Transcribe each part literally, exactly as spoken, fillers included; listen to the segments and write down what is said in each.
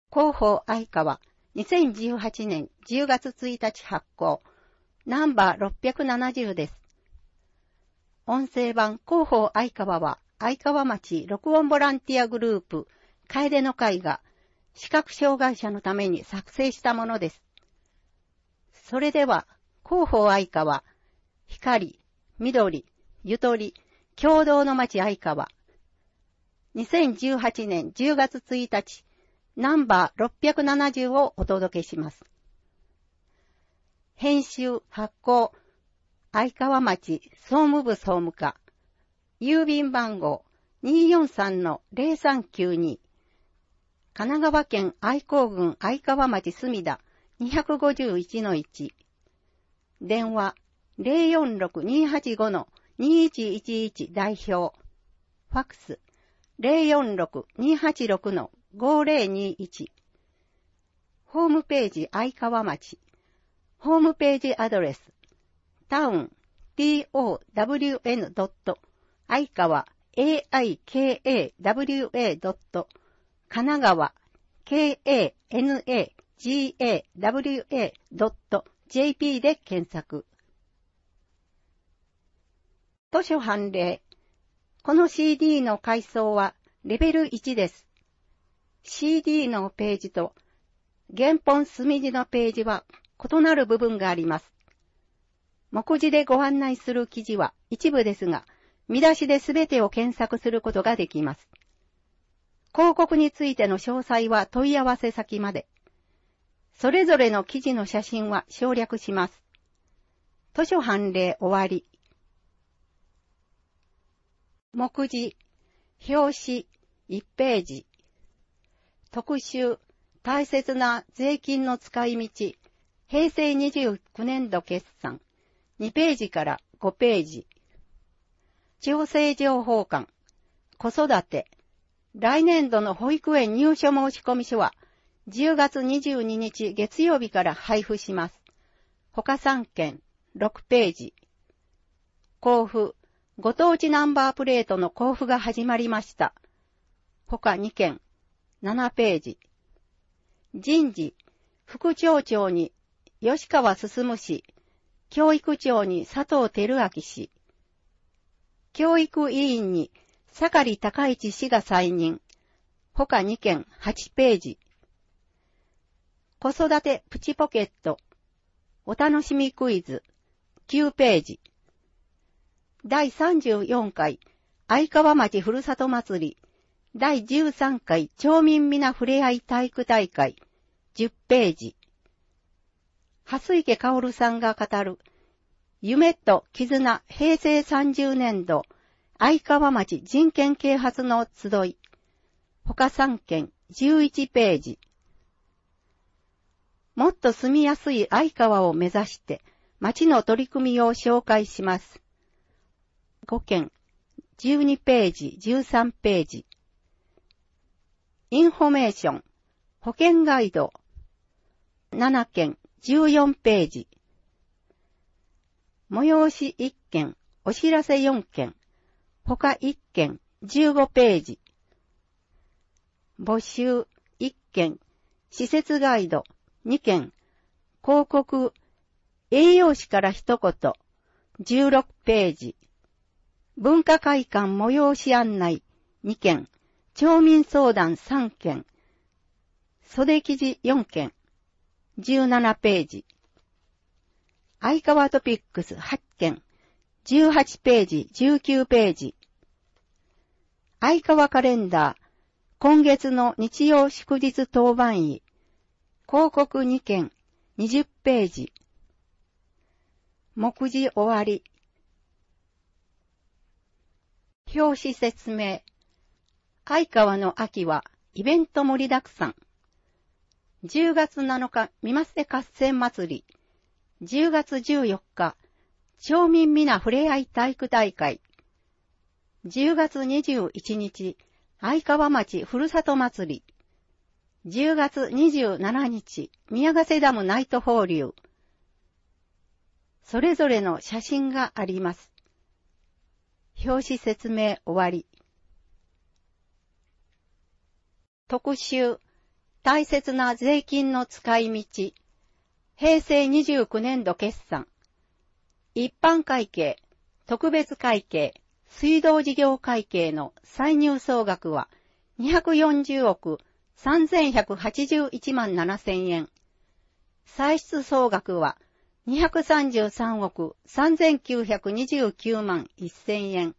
広報愛川、にせんじゅうはちねんじゅうがつついたち発行、ナンバーろっぴゃくななじゅうです。音声版広報愛川は、愛川町録音ボランティアグループ、楓の会が、視覚障害者のために作成したものです。それでは、広報愛川、光、緑、ゆとり、共同の町愛川、にせんじゅうはちねんじゅうがつついたち、ナンバーろっぴゃくななじゅうをお届けします。編集、発行、愛川町総務部総務課、郵便番号 にーよんさんのぜろさんきゅうに、神奈川県愛好郡愛川町墨田 にーごいちのいち、電話 ゼロよんろくにーはちごのにいちいちいち 代表、ファックス ゼロよんろくにーはちろくのごぜろにいち、ホームページ愛川町、ホームページアドレス、タウン、トウン、愛川、エーアイケーエーダブリューエー 神奈川、ケーエーエヌエージーエーダブリューエー ジェーピー で検索。図書判例。この シーディー の階層はレベルいちです。シーディー のページと原本墨字のページは異なる部分があります。目次でご案内する記事は一部ですが、見出しで全てを検索することができます。広告についての詳細は問い合わせ先まで。それぞれの記事の写真は省略します。図書判例終わり。目次、表紙、いちページ。特集、大切な税金の使い道、へいせいにじゅうきゅうねんど決算、にページからごページ。調整情報館、子育て、来年度の保育園入所申込書はじゅうがつにじゅうににち月曜日から配布します。他さんけん、ろくページ。交付、ご当地ナンバープレートの交付が始まりました。他にけん、ななページ。人事、副町長に吉川進氏、教育長に佐藤輝明氏、教育委員に盛り高市氏が再任。他にけんはちページ。子育てプチポケット。お楽しみクイズきゅうページ。だいさんじゅうよんかい愛川町ふるさと祭り。だいじゅうさんかい町民皆ふれあい体育大会じゅっページ。蓮池薫さんが語る夢と絆へいせいさんじゅうねんど愛川町人権啓発の集い。他さんけんじゅういちページ。もっと住みやすい愛川を目指して町の取り組みを紹介します。ごけんじゅうにページじゅうさんページ。インフォメーション保険ガイドななけんじゅうよんページ。催しいっけんお知らせよんけん他いっけんじゅうごページ。募集いっけん施設ガイドにけん広告栄養士から一言じゅうろくページ。文化会館催し案内にけん町民相談さんけん袖記事よんけんじゅうななページ。愛川トピックスはっけんじゅうはちページじゅうきゅうページ。愛川カレンダー今月の日曜祝日当番位広告にけんにじゅっページ。目次終わり。表紙説明。愛川の秋はイベント盛りだくさん。じゅうがつなのか三升合戦祭り。じゅうがつじゅうよっか町民皆ふれあい体育大会。じゅうがつにじゅういちにち愛川町ふるさと祭り。じゅうがつにじゅうしちにち宮ヶ瀬ダムナイト放流。それぞれの写真があります。表紙説明終わり。特集大切な税金の使い道、平成にじゅうきゅうねん度決算、一般会計、特別会計、水道事業会計の歳入総額はにひゃくよんじゅうおくさんぜんひゃくはちじゅういちまんななせんえん、歳出総額はにひゃくさんじゅうさんおくさんぜんきゅうひゃくにじゅうきゅうまんせんえん。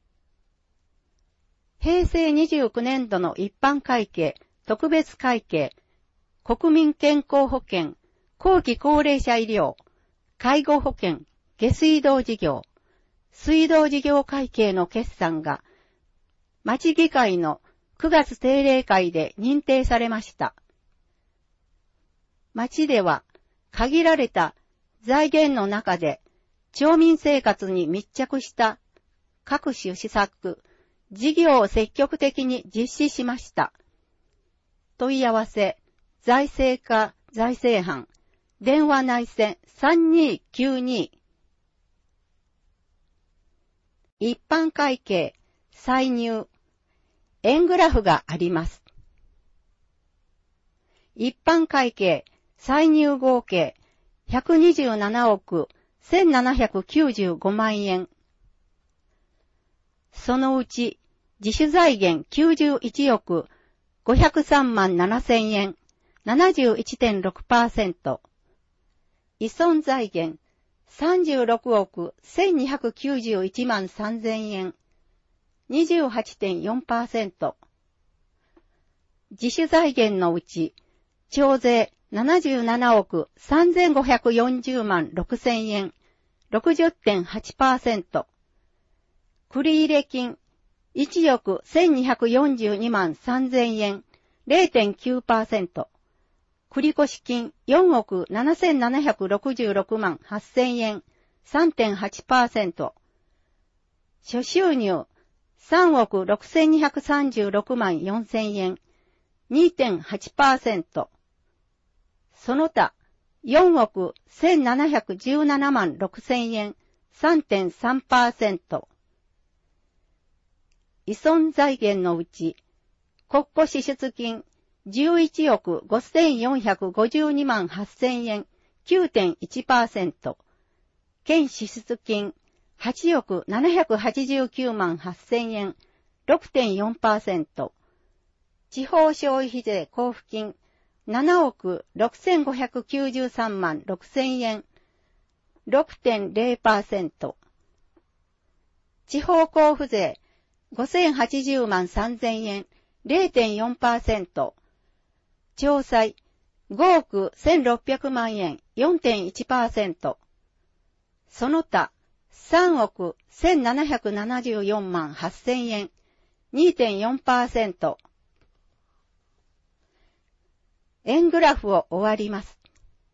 平成にじゅうきゅうねん度の一般会計、特別会計、国民健康保険、後期高齢者医療、介護保険、下水道事業、水道事業会計の決算が、町議会のくがつ定例会で認定されました。町では、限られた財源の中で、町民生活に密着した各種施策、事業を積極的に実施しました。問い合わせ、財政課財政班、電話内線さんにーきゅうに。一般会計、歳入、円グラフがあります。一般会計、歳入合計、ひゃくにじゅうななおくせんななひゃくきゅうじゅうごまんえん。そのうち、自主財源きゅうじゅういちおくごひゃくさんまんななせんえん、ななじゅういちてんろくパーセント。依存財源さんじゅうろくおくせんにひゃくきゅうじゅういちまんさんぜんえん、にじゅうはちてんよんパーセント。自主財源のうち、徴税ななじゅうななおくさんぜんごひゃくよんじゅうまんろくせんえん、ろくじゅってんはちパーセント。繰入金いちおくせんにひゃくよんじゅうにまんさんぜんえん、れいてんきゅうパーセント。繰越金よんおくななせんななひゃくろくじゅうろくまんはっせんえん、さんてんはちパーセント。諸収入さんおくろくせんにひゃくさんじゅうろくまんよんせんえん、にてんはちパーセント。その他、よんおくせんななひゃくじゅうななまんろくせんえん、さんてんさんパーセント。依存財源のうち、国庫支出金じゅういちおくごせんよんひゃくごじゅうにまんはっせんえん、きゅうてんいちパーセント。県支出金はちおくななひゃくはちじゅうきゅうまんはっせんえん、ろくてんよんパーセント。地方消費税交付金ななおくろくせんごひゃくきゅうじゅうさんまんろくせんえん、ろくてんれいパーセント。地方交付税ごせんはちじゅうまんさんぜんえん、れいてんよんパーセント。徴歳ごおくせんろっぴゃくまんえん、よんてんいちパーセント。その他さんおくせんななひゃくななじゅうよんまんはっせんえん、にてんよんパーセント。円グラフを終わります。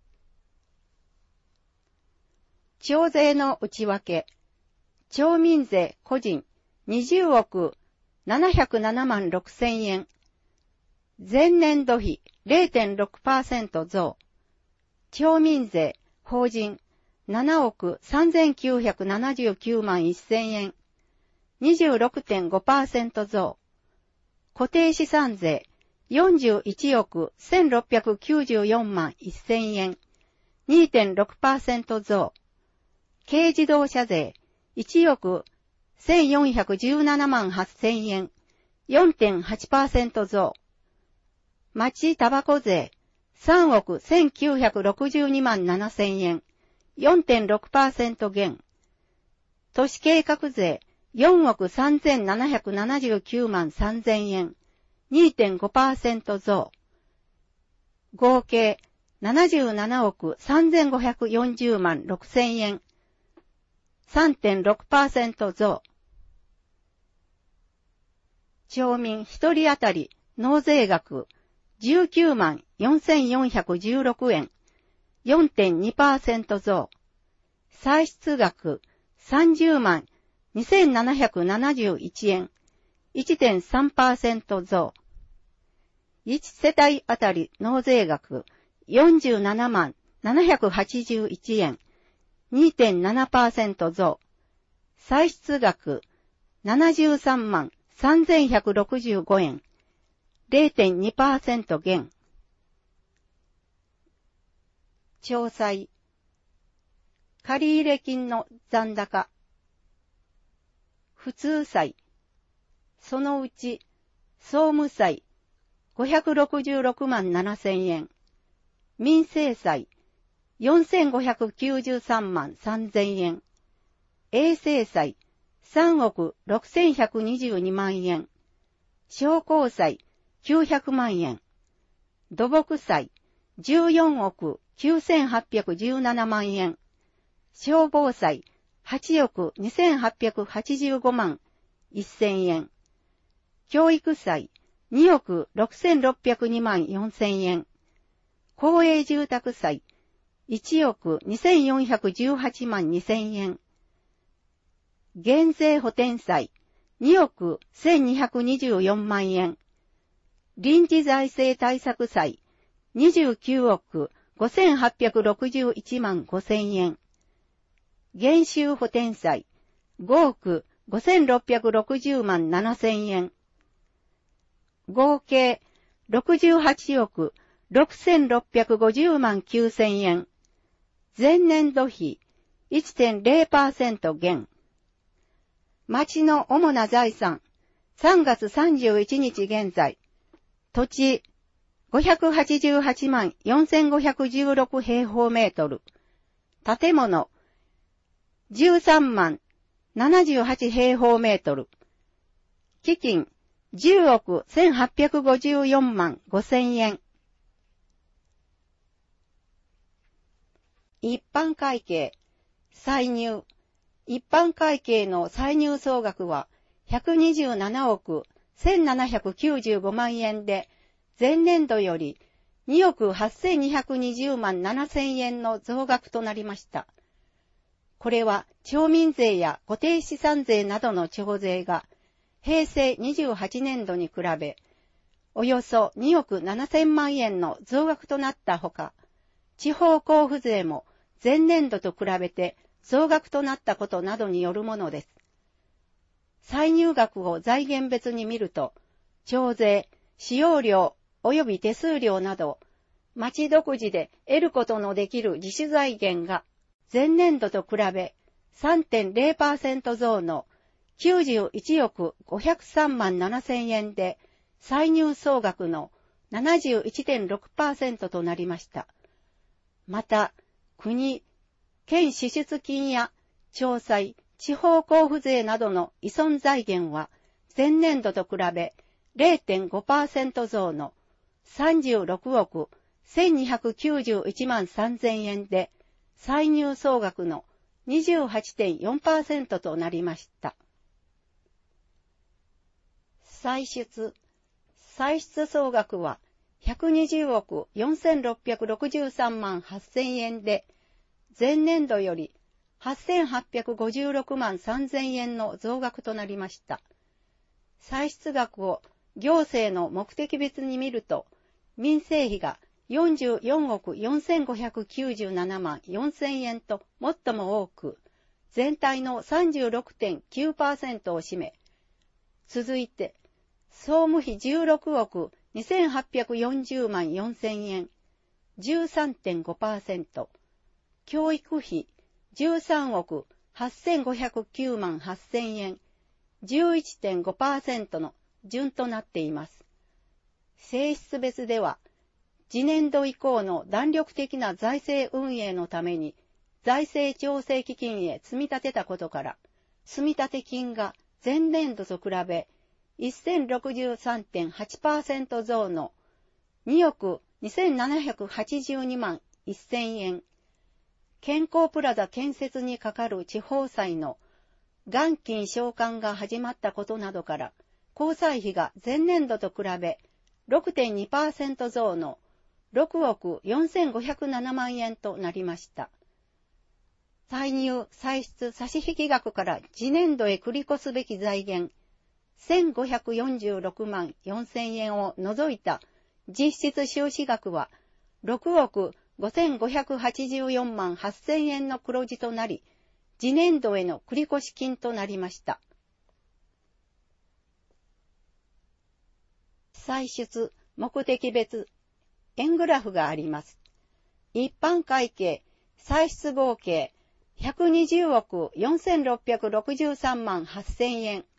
徴税の内訳、町民税個人にじゅうおくななひゃくななまんろくせんえん、前年度比 れいてんろくパーセント 増、町民税法人ななおくさんぜんきゅうひゃくななじゅうきゅうまんせんえん、にじゅうろくてんごパーセント 増、固定資産税よんじゅういちおくせんろっぴゃくきゅうじゅうよんまんせんえん、にてんろくパーセント 増、軽自動車税いちおくせんよんひゃくじゅうななまんはっせんえん、よんてんはちパーセント 増、町タバコ税さんおくせんきゅうひゃくろくじゅうにまんななせんえん、よんてんろくパーセント 減、都市計画税よんおくさんぜんななひゃくななじゅうきゅうまんさんぜんえん、にてんごパーセント 増、合計ななじゅうななおくさんぜんごひゃくよんじゅうまんろくせんえん、さんてんろくパーセント 増。町民ひとり当たり納税額じゅうきゅうまんよんせんよんひゃくじゅうろくえん、よんてんにパーセント 増。歳出額さんじゅうまんにせんななひゃくななじゅういちえん、いってんさんパーセント 増。いち世帯当たり納税額よんじゅうななまんななひゃくはちじゅういちえん、にてんななパーセント 増。歳出額ななじゅうさんまんさんぜんひゃくろくじゅうごえん、れいてんにパーセント 減。 徴債、借入金の残高、普通債、そのうち総務債ごひゃくろくじゅうろくまんななせんえん、民生債よんせんごひゃくきゅうじゅうさんまんさんぜんえん、衛生債さんおくろくせんひゃくにじゅうにまんえん、商工債きゅうひゃくまんえん、土木債じゅうよんおくきゅうせんはっぴゃくじゅうななまんえん、消防債はちおくにせんはっぴゃくはちじゅうごまんせんえん、教育債におくろくせんろっぴゃくにまんよんせんえん、公営住宅債いちおくにせんよんひゃくじゅうはちまんにせんえん、減税補填債におくせんにひゃくにじゅうよんまんえん、臨時財政対策債にじゅうきゅうおくごせんはっぴゃくろくじゅういちまんごせんえん、減収補填債ごおくごせんろっぴゃくろくじゅうまんななせんえん、合計ろくじゅうはちおくろくせんろっぴゃくごじゅうまんきゅうせんえん、前年度比 いってんれいパーセント 減。町の主な財産、さんがつさんじゅういちにち現在、土地ごひゃくはちじゅうはちまんよんせんごひゃくじゅうろく平方メートル、建物じゅうさんまんななじゅうはち平方メートル、基金じゅうおくせんはっぴゃくごじゅうよんまんごせんえん。一般会計、歳入。一般会計の歳入総額はひゃくにじゅうななおくせんななひゃくきゅうじゅうごまんえんで、前年度よりにおくはっせんにひゃくにじゅうまんななせんえんの増額となりました。これは町民税や固定資産税などの徴税がへいせいにじゅうはちねんどに比べ、およそにおくななせんまんえんの増額となったほか、地方交付税も前年度と比べて増額となったことなどによるものです。歳入額を財源別に見ると、徴税、使用料及び手数料など、町独自で得ることのできる自主財源が前年度と比べ さんてんれいパーセント 増のきゅうじゅういちおくごひゃくさんまんななせんえんで、歳入総額の ななじゅういちてんろくパーセント となりました。また、国、県支出金や町債、地方交付税などの依存財源は前年度と比べ れいてんごパーセント 増のさんじゅうろくおくせんにひゃくきゅうじゅういちまんさんぜんえんで、歳入総額の にじゅうはちてんよんパーセント となりました。歳出。歳出総額はひゃくにじゅうおくよんせんろっぴゃくろくじゅうさんまんはっせんえんで、前年度よりはっせんはっぴゃくごじゅうろくまんさんぜんえんの増額となりました。歳出額を行政の目的別に見ると、民生費がよんじゅうよんおくよんせんごひゃくきゅうじゅうななまんよんせんえんと最も多く、全体の さんじゅうろくてんきゅうパーセント を占め、続いて、総務費じゅうろくおくにせんはっぴゃくよんじゅうまんよんせんえん、じゅうさんてんごパーセント、教育費じゅうさんおくはっせんごひゃくきゅうまんはっせんえん、じゅういってんごパーセント の順となっています。性質別では、次年度以降の弾力的な財政運営のために財政調整基金へ積み立てたことから、積立金が前年度と比べ せんろくじゅうさんてんはちパーセント 増のにおくにせんななひゃくはちじゅうにまんせんえん、健康プラザ建設にかかる地方債の元金償還が始まったことなどから、公債費が前年度と比べ ろくてんにパーセント 増のろくおくよんせんごひゃくななまんえんとなりました。歳入・歳出差引額から次年度へ繰り越すべき財源せんごひゃくよんじゅうろくまんよんせんえんを除いた実質収支額はろくおくごせんごひゃくはちじゅうよんまんはっせんえんの黒字となり、次年度への繰越金となりました。歳出目的別円グラフがあります。 一般会計、歳出合計ひゃくにじゅうおくよんせんろっぴゃくろくじゅうさんまんはっせんえん。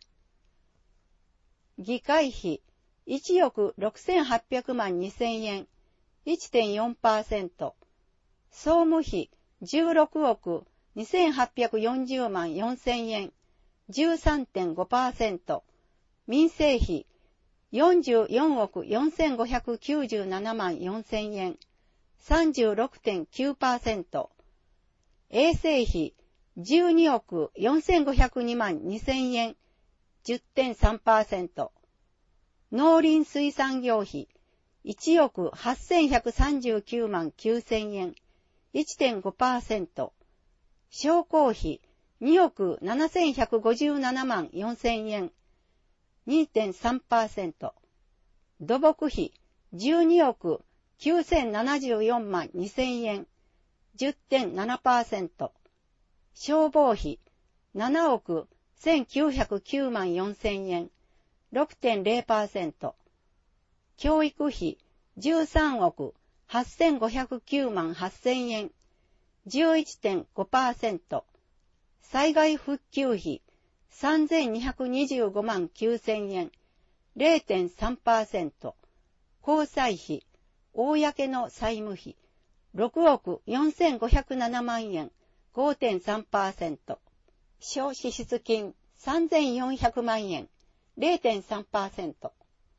議会費いちおくろくせんはっぴゃくまんにせんえん、いってんよんパーセント。総務費じゅうろくおくにせんはっぴゃくよんじゅうまんよんせんえん、じゅうさんてんごパーセント。民生費よんじゅうよんおくよんせんごひゃくきゅうじゅうななまんよんせんえん、さんじゅうろくてんきゅうパーセント。衛生費じゅうにおくよんせんごひゃくにまんにせんえん、じゅってんさんパーセント。農林水産業費いちおくはっせんひゃくさんじゅうきゅうまんきゅうせんえん、いってんごパーセント。商工費におくななせんひゃくごじゅうななまんよんせんえん、にてんさんパーセント。土木費じゅうにおくきゅうせんななじゅうよんまんにせんえん、じゅってんななパーセント。消防費ななおくせんきゅうひゃくきゅうまんよんせんえん、ろくてんゼロパーセント。教育費じゅうさんおくはっせんごひゃくきゅうまんはっせんえん、じゅういってんごパーセント。災害復旧費さんぜんにひゃくにじゅうごまんきゅうせんえん、ゼロてんさんパーセント。交際費、公の債務費、ろくおくよんせんごひゃくななまんえん、ごてんさんパーセント。小支出金さんぜんよんひゃくまんえん、ゼロてんさんパーセント。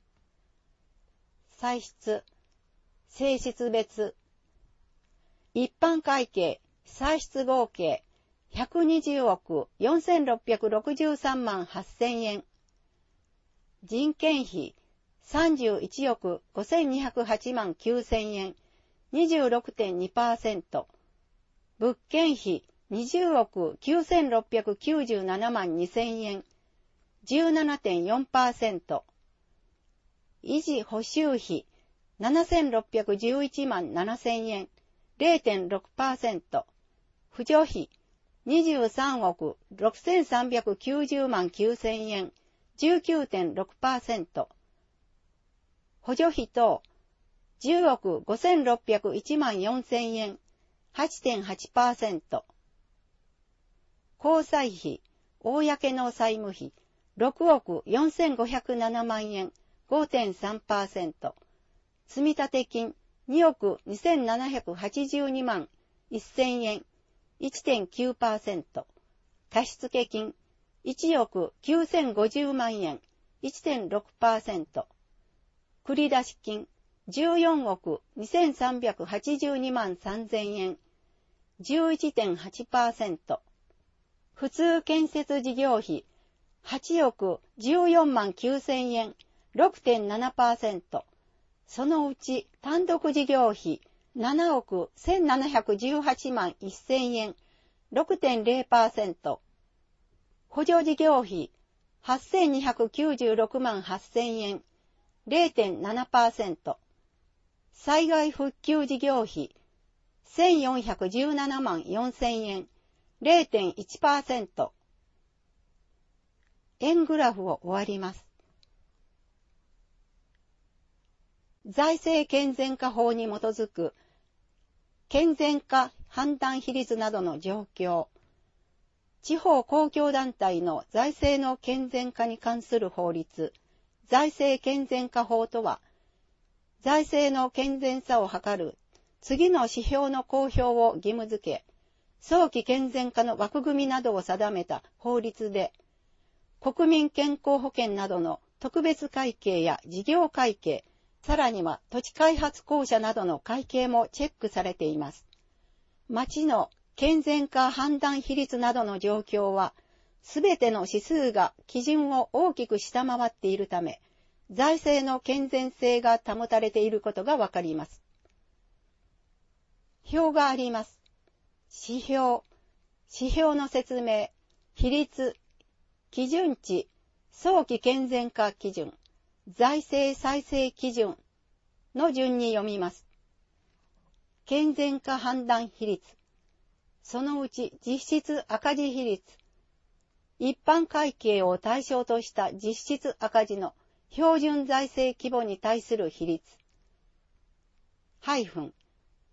歳出、性質別。一般会計、歳出合計ひゃくにじゅうおくよんせんろっぴゃくろくじゅうさんまんはっせんえん。人件費さんじゅういちおくごせんにひゃくはちまんきゅうせんえん、にじゅうろくてんにパーセント。物件費にじゅうおくきゅうせんろっぴゃくきゅうじゅうななまんにせんえん、じゅうななてんよんパーセント。維持補修費ななせんろっぴゃくじゅういちまんななせんえん、ゼロてんろくパーセント。扶助費にじゅうさんおくろくせんさんびゃくきゅうじゅうまんきゅうせんえん、じゅうきゅうてんろくパーセント。補助費等じゅうおくごせんろっぴゃくいちまんよんせんえん、はちてんはちパーセント。交際費、公の債務費ろくおくよんせんごひゃくななまんえん、ごてんさんパーセント。積立金におくにせんななひゃくはちじゅうにまんせんえん、いってんきゅうパーセント。貸付金いちおくきゅうせんごじゅうまんえん、いってんろくパーセント。繰出金じゅうよんおくにせんさんびゃくはちじゅうにまんさんぜんえん、じゅういってんはちパーセント。普通建設事業費はちおくじゅうよんまんきゅうせんえん、ろくてんななパーセント。そのうち単独事業費ななおくせんななひゃくじゅうはちまんせんえん、ろくてんゼロパーセント。補助事業費はっせんにひゃくきゅうじゅうろくまんはっせんえん、ゼロてんななパーセント。災害復旧事業費せんよんひゃくじゅうななまんよんせんえん、ゼロてんいちパーセント。円グラフを終わります。財政健全化法に基づく健全化判断比率などの状況、地方公共団体の財政の健全化に関する法律、財政健全化法とは、財政の健全さを図る次の指標の公表を義務付け、早期健全化の枠組みなどを定めた法律で、国民健康保険などの特別会計や事業会計、さらには土地開発公社などの会計もチェックされています。町の健全化判断比率などの状況は、すべての指数が基準を大きく下回っているため、財政の健全性が保たれていることがわかります。表があります。指標、指標の説明、比率、基準値、早期健全化基準、財政再生基準の順に読みます。健全化判断比率、そのうち実質赤字比率、一般会計を対象とした実質赤字の標準財政規模に対する比率、ハイフン、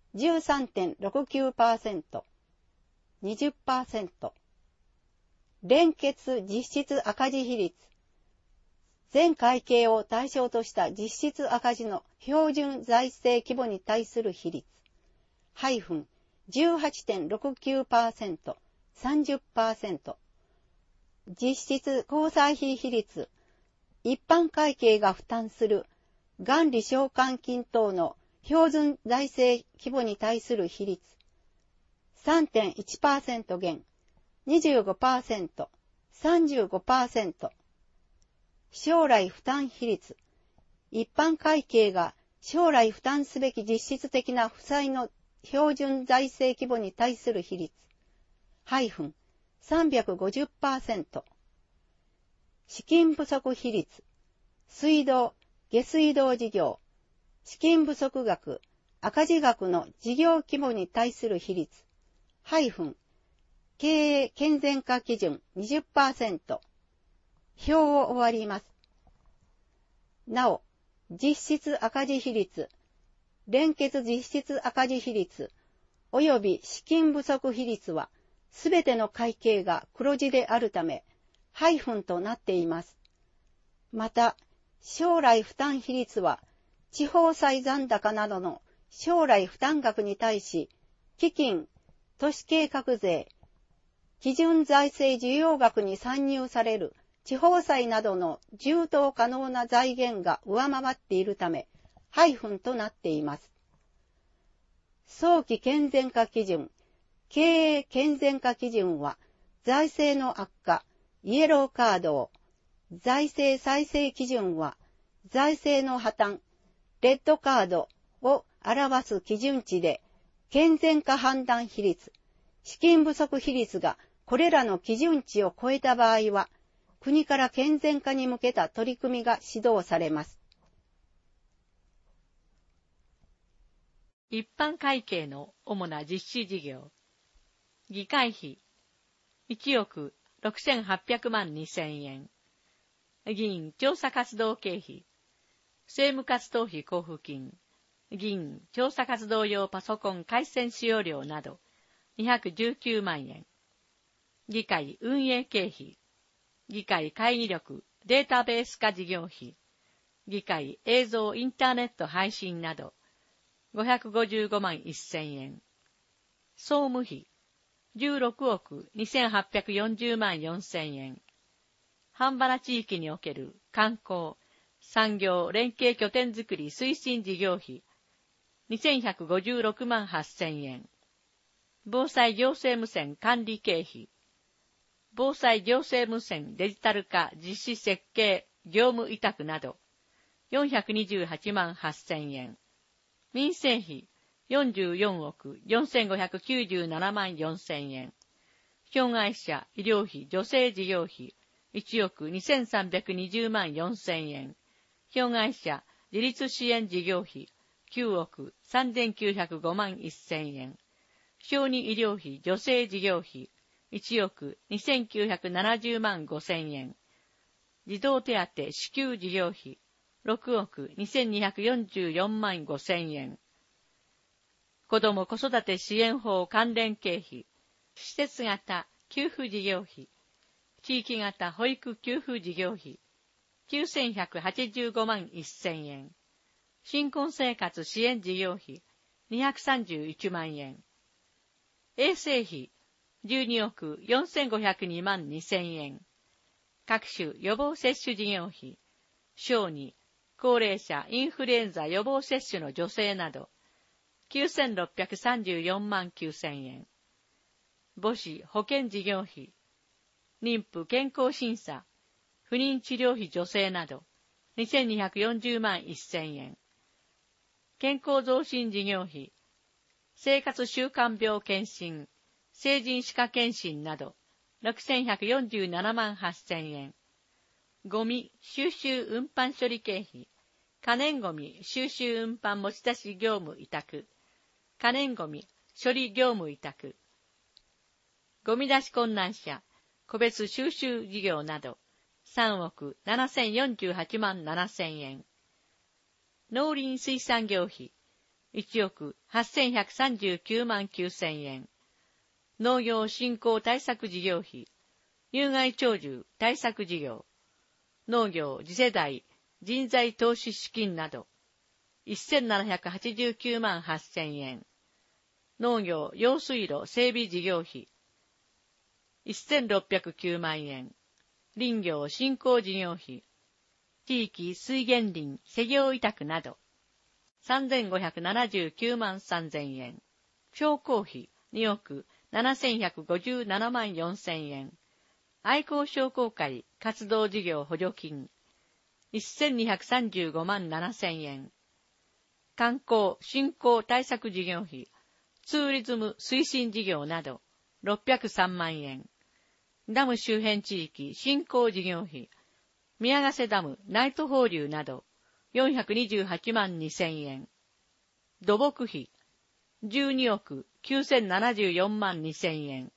じゅうさんてんろくきゅうパーセント、にじゅっパーセント。連結実質赤字比率。全会計を対象とした実質赤字の標準財政規模に対する比率。ハイフン じゅうはちてんろくきゅうパーセント、さんじゅっパーセント。実質交際費比率。一般会計が負担する元利償還金等の標準財政規模に対する比率。さんてんいちパーセント 減、にじゅうごパーセント、さんじゅうごパーセント。将来負担比率。一般会計が将来負担すべき実質的な負債の標準財政規模に対する比率。ハイフン さんびゃくごじゅっパーセント。資金不足比率。水道、下水道事業。資金不足額、赤字額の事業規模に対する比率。ハイフン経営健全化基準 にじゅっパーセント。表を終わります。なお、実質赤字比率、連結実質赤字比率、および資金不足比率は、すべての会計が黒字であるため、ハイフンとなっています。また、将来負担比率は、地方債残高などの将来負担額に対し、基金、都市計画税、基準財政需要額に算入される地方債などの充当可能な財源が上回っているため、ハイフンとなっています。早期健全化基準、経営健全化基準は、財政の悪化、イエローカードを、財政再生基準は、財政の破綻、レッドカードを表す基準値で、健全化判断比率、資金不足比率がこれらの基準値を超えた場合は、国から健全化に向けた取り組みが指導されます。 一般会計の主な実施事業。議会費いちおくろくせんはっぴゃくまんにせんえん。議員調査活動経費。政務活動費交付金。議員調査活動用パソコン回線使用料などにひゃくじゅうきゅうまんえん。議会運営経費。議会会議力データベース化事業費。議会映像インターネット配信などごひゃくごじゅうごまんせんえん。総務費じゅうろくおくにせんはっぴゃくよんじゅうまんよんせんえん。半原地域における観光、産業連携拠点づくり推進事業費にせんひゃくごじゅうろくまんはっせんえん。防災行政無線管理経費。防災行政無線デジタル化実施設計業務委託などよんひゃくにじゅうはちまんはっせんえん。民生費よんじゅうよんおくよんせんごひゃくきゅうじゅうななまんよんせんえん。障害者医療費助成事業費いちおくにせんさんびゃくにじゅうまんよんせんえん。障害者自立支援事業費きゅうおくさんぜんきゅうひゃくごまんせんえん。小児医療費助成事業費いちおくにせんきゅうひゃくななじゅうまんごせんえん。児童手当支給事業費ろくおくにせんにひゃくよんじゅうよんまんごせんえん。子ども子育て支援法関連経費、施設型給付事業費、地域型保育給付事業費きゅうせんひゃくはちじゅうごまんせんえん。新婚生活支援事業費にひゃくさんじゅういちまんえん。衛生費じゅうにおくよんせんごひゃくにまんにせんえん。各種予防接種事業費、小児、高齢者インフルエンザ予防接種の助成など、きゅうせんろっぴゃくさんじゅうよんまんきゅうせんえん。母子保険事業費、妊婦健康審査、不妊治療費助成など、にせんにひゃくよんじゅうまんせんえん。健康増進事業費、生活習慣病検診、成人歯科検診など、ろくせんひゃくよんじゅうななまんはっせんえん。ゴミ収集運搬処理経費、可燃ゴミ収集運搬持ち出し業務委託、可燃ゴミ処理業務委託、ゴミ出し困難者個別収集事業などさんおくななせんよんじゅうはちまんななせんえん。農林水産業費いちおくはっせんひゃくさんじゅうきゅうまんきゅうせんえん。農業振興対策事業費、有害鳥獣対策事業、農業次世代人材投資資金など、せんななひゃくはちじゅうきゅうまんはっせんえん。農業用水路整備事業費、せんろっぴゃくきゅうまんえん。林業振興事業費、地域水源林施業委託など、さんぜんごひゃくななじゅうきゅうまんさんぜんえん。商工費におくななせんひゃくごじゅうななまんよんせんえん。愛好商工会活動事業補助金、せんにひゃくさんじゅうごまんななせんえん。観光振興対策事業費、ツーリズム推進事業など、ろっぴゃくさんまんえん。ダム周辺地域振興事業費、宮ヶ瀬ダムナイト放流など、よんひゃくにじゅうはちまんにせんえん。土木費、じゅうにおくきゅうせんななじゅうよんまんにせんえん。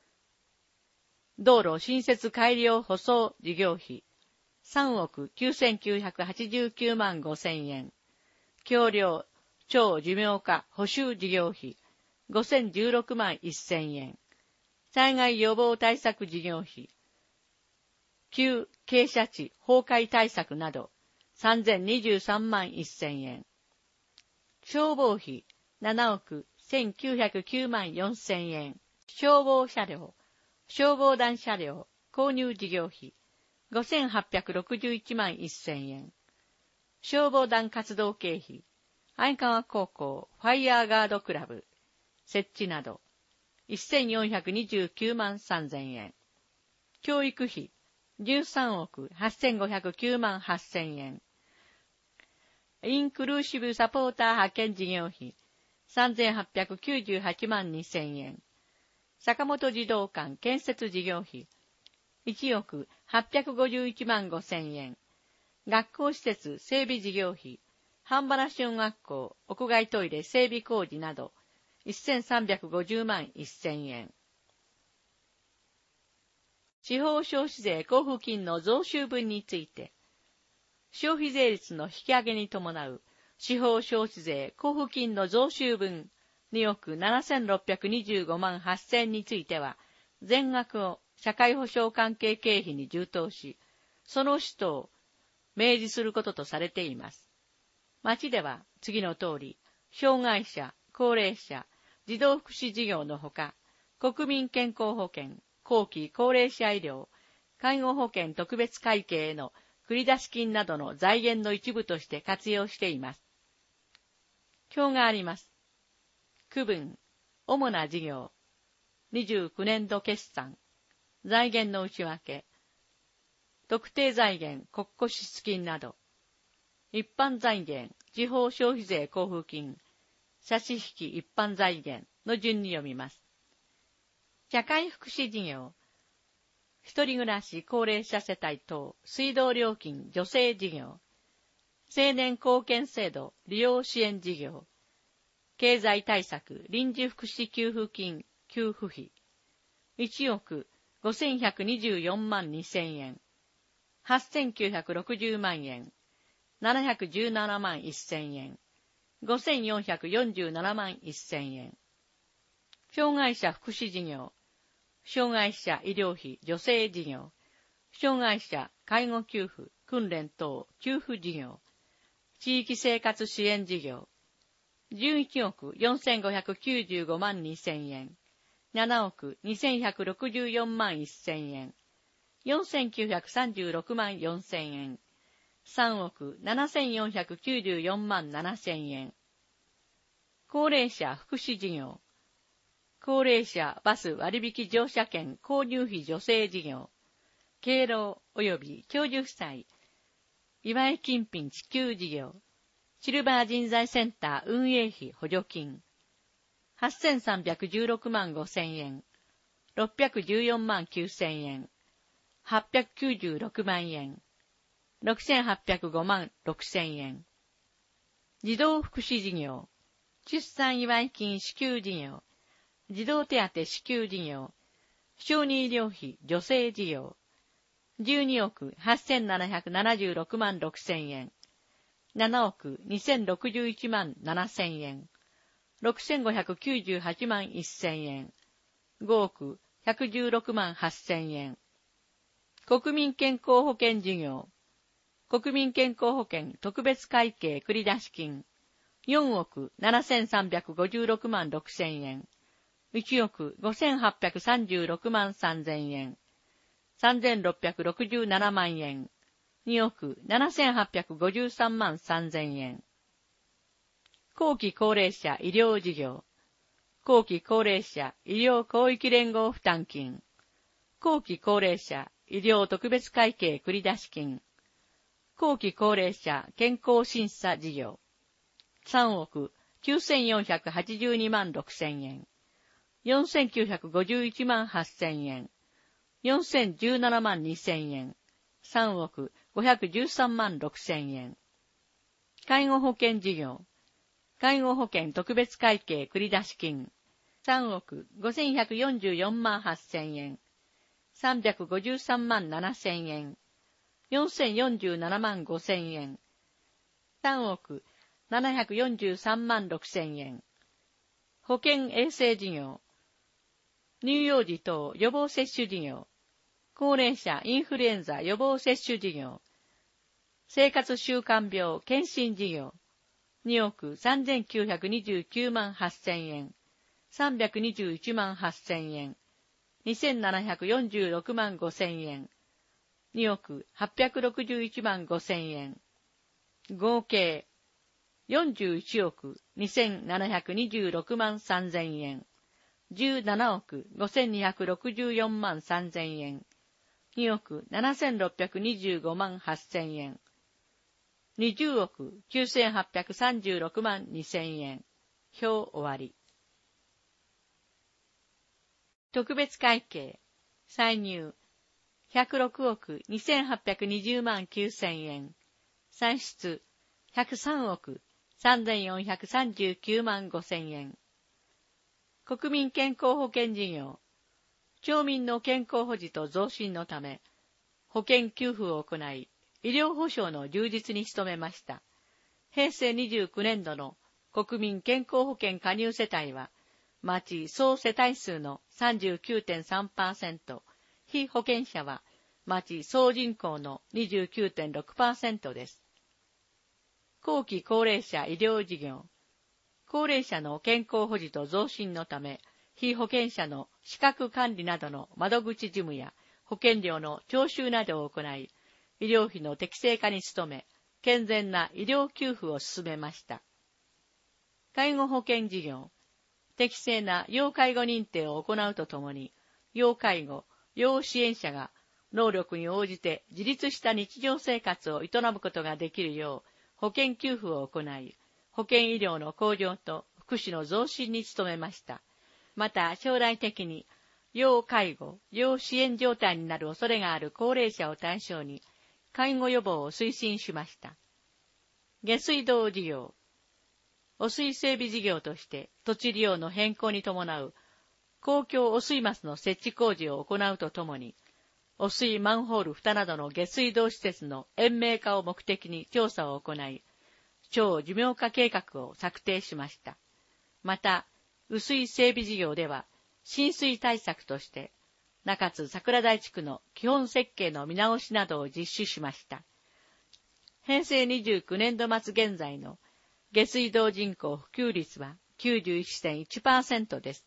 道路新設改良舗装事業費、さんおくきゅうせんきゅうひゃくはちじゅうきゅうまんごせんえん。橋梁、超寿命化補修事業費、ごせんじゅうろくまんせんえん。災害予防対策事業費、旧傾斜地崩壊対策など、さんぜんにじゅうさんまんせんえん。消防費、ななおくせんきゅうひゃくきゅうまんよんせんえん。消防車両、消防団車両購入事業費、ごせんはっぴゃくろくじゅういちまんせんえん。消防団活動経費、愛川高校ファイヤーガードクラブ設置など、せんよんひゃくにじゅうきゅうまんさんぜんえん。教育費、じゅうさんおくはっせんごひゃくきゅうまんはっせんえん。インクルーシブサポーター派遣事業費、さんぜんはっぴゃくきゅうじゅうはちまんにせんえん。坂本児童館建設事業費、いちおくはっぴゃくごじゅういちまんごせんえん。学校施設整備事業費、半原小学校屋外トイレ整備工事など、せんさんびゃくごじゅうまんせんえん。地方消費税交付金の増収分について、消費税率の引き上げに伴う地方消費税交付金の増収分におくななせんろっぴゃくにじゅうごまんはっせんについては、全額を社会保障関係経費に充当し、その使途を明示することとされています。町では次の通り、障害者、高齢者、児童福祉事業のほか、国民健康保険、後期高齢者医療、介護保険特別会計への繰出金などの財源の一部として活用しています。表があります。区分、主な事業、にじゅうきゅうねんど決算、財源の内訳、特定財源国庫支出金など、一般財源、地方消費税交付金、差し引き一般財源の順に読みます。社会福祉事業、一人暮らし高齢者世帯等水道料金助成事業、青年貢献制度利用支援事業、経済対策臨時福祉給付金給付費、いちおくごせんひゃくにじゅうよんまんにせんえん、はっせんきゅうひゃくろくじゅうまんえん、ななひゃくじゅうななまんせんえん、ごせんよんひゃくよんじゅうななまんせんえん。障害者福祉事業、障害者医療費助成事業、障害者介護給付、訓練等給付事業、地域生活支援事業、じゅういちおくよんせんごひゃくきゅうじゅうごまんにせんえん、ななおくにせんひゃくろくじゅうよんまんせんえん、よんせんきゅうひゃくさんじゅうろくまんよんせんえん、さんおくななせんよんひゃくきゅうじゅうよんまんななせんえん。高齢者福祉事業、高齢者バス割引乗車券購入費助成事業、敬老及び長寿夫妻、祝い金品支給事業、シルバー人材センター運営費補助金、はっせんさんびゃくじゅうろくまんごせんえん、ろっぴゃくじゅうよんまんきゅうせんえん、はっぴゃくきゅうじゅうろくまんえん、ろくせんはっぴゃくごまんろくせんえん。児童福祉事業、出産祝い金支給事業、児童手当支給事業、小児医療費助成事業、じゅうにおくはっせんななひゃくななじゅうろくまんろくせんえん。 ななおくにせんろくじゅういちまんななせんえん、ろくせんごひゃくきゅうじゅうはちまんせんえん、ごおくひゃくじゅうろくまんはっせんえん。国民健康保険事業、国民健康保険特別会計繰出金、よんおくななせんさんびゃくごじゅうろくまんろくせんえん、いちおくごせんはっぴゃくさんじゅうろくまんさんぜんえん、さんぜんろっぴゃくろくじゅうななまんえん、におくななせんはっぴゃくごじゅうさんまんさんぜんえん。後期高齢者医療事業、後期高齢者医療広域連合負担金、後期高齢者医療特別会計繰出金、後期高齢者健康審査事業、さんおくきゅうせんよんひゃくはちじゅうにまんろくせんえん、よんせんきゅうひゃくごじゅういちまんはっせんえん、よんせんじゅうななまんにせんえん、さんおくごひゃくじゅうさんまんろくせんえん。介護保険事業、介護保険特別会計繰出金、さんおくごせんひゃくよんじゅうよんまんはっせんえん、さんびゃくごじゅうさんまんななせんえん、よんせんよんじゅうななまんごせんえん、さんおくななひゃくよんじゅうさんまんろくせんえん。保健衛生事業、乳幼児等予防接種事業、高齢者インフルエンザ予防接種事業、生活習慣病検診事業、におくさんぜんきゅうひゃくにじゅうきゅうまんはっせんえん、さんびゃくにじゅういちまんはっせんえん、にせんななひゃくよんじゅうろくまんごせんえん、におくはっぴゃくろくじゅういちまんごせんえん、合計よんじゅういちおくにせんななひゃくにじゅうろくまんさんぜんえん、じゅうななおくごせんにひゃくろくじゅうよんまんさんぜんえん、におくななせんろっぴゃくにじゅうごまんはっせんえん、にじゅうおくきゅうせんはっぴゃくさんじゅうろくまんにせんえん。表終わり。特別会計、歳入、ひゃくろくおくにせんはっぴゃくにじゅうまんきゅうせんえん。歳出、ひゃくさんおくさんぜんよんひゃくさんじゅうきゅうまんごせんえん。国民健康保険事業、町民の健康保持と増進のため、保険給付を行い、医療保障の充実に努めました。へいせいにじゅうきゅうねんどの国民健康保険加入世帯は、町総世帯数の さんじゅうきゅうてんさんパーセント、被保険者は町総人口の にじゅうきゅうてんろくパーセント です。後期高齢者医療事業、高齢者の健康保持と増進のため、被保険者の資格管理などの窓口事務や保険料の徴収などを行い、医療費の適正化に努め、健全な医療給付を進めました。介護保険事業、適正な要介護認定を行うとともに、要介護、要支援者が能力に応じて自立した日常生活を営むことができるよう保険給付を行い、保険医療の向上と福祉の増進に努めました。また将来的に要介護、要支援状態になる恐れがある高齢者を対象に介護予防を推進しました。下水道事業、汚水整備事業として土地利用の変更に伴う公共汚水マスの設置工事を行うとともに、汚水マンホール蓋などの下水道施設の延命化を目的に調査を行い、超寿命化計画を策定しました。また、雨水整備事業では、浸水対策として、中津桜台地区の基本設計の見直しなどを実施しました。へいせいにじゅうきゅうねんど末現在の下水道人口普及率は きゅうじゅういちてんいちパーセント です。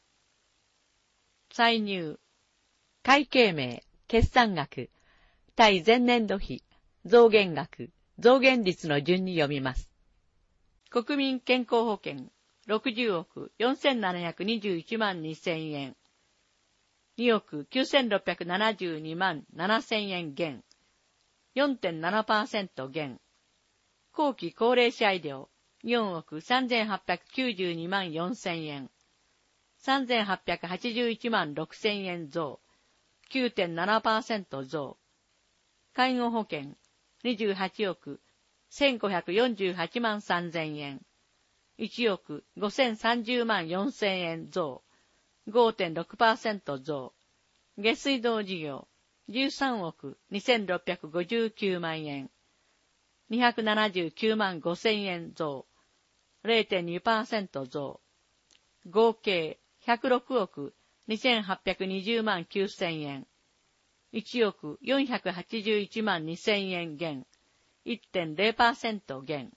歳入、会計名、決算額、対前年度比、増減額、増減率の順に読みます。国民健康保険、ろくじゅうおくよんせんななひゃくにじゅういちまんにせんえん、におくきゅうせんろっぴゃくななじゅうにまんななせんえん減、よんてんななパーセント 減。後期高齢者医療、よんおくさんぜんはっぴゃくきゅうじゅうにまんよんせんえん、さんぜんはっぴゃくはちじゅういちまんろくせんえん増、きゅうてんななパーセント 増。介護保険、にじゅうはちおくせんごひゃくよんじゅうはちまんさんぜんえん、いちおくごせんさんじゅうまんよんせんえん増、ごてんろくパーセント 増。下水道事業、じゅうさんおくにせんろっぴゃくごじゅうきゅうまんえん、 にひゃくななじゅうきゅうまんごせんえん増、れいてんにパーセント 増、合計ひゃくろくおくにせんはっぴゃくにじゅうまんきゅうせんえん、いちおくよんひゃくはちじゅういちまんにせんえん減、いってんれいパーセント 減。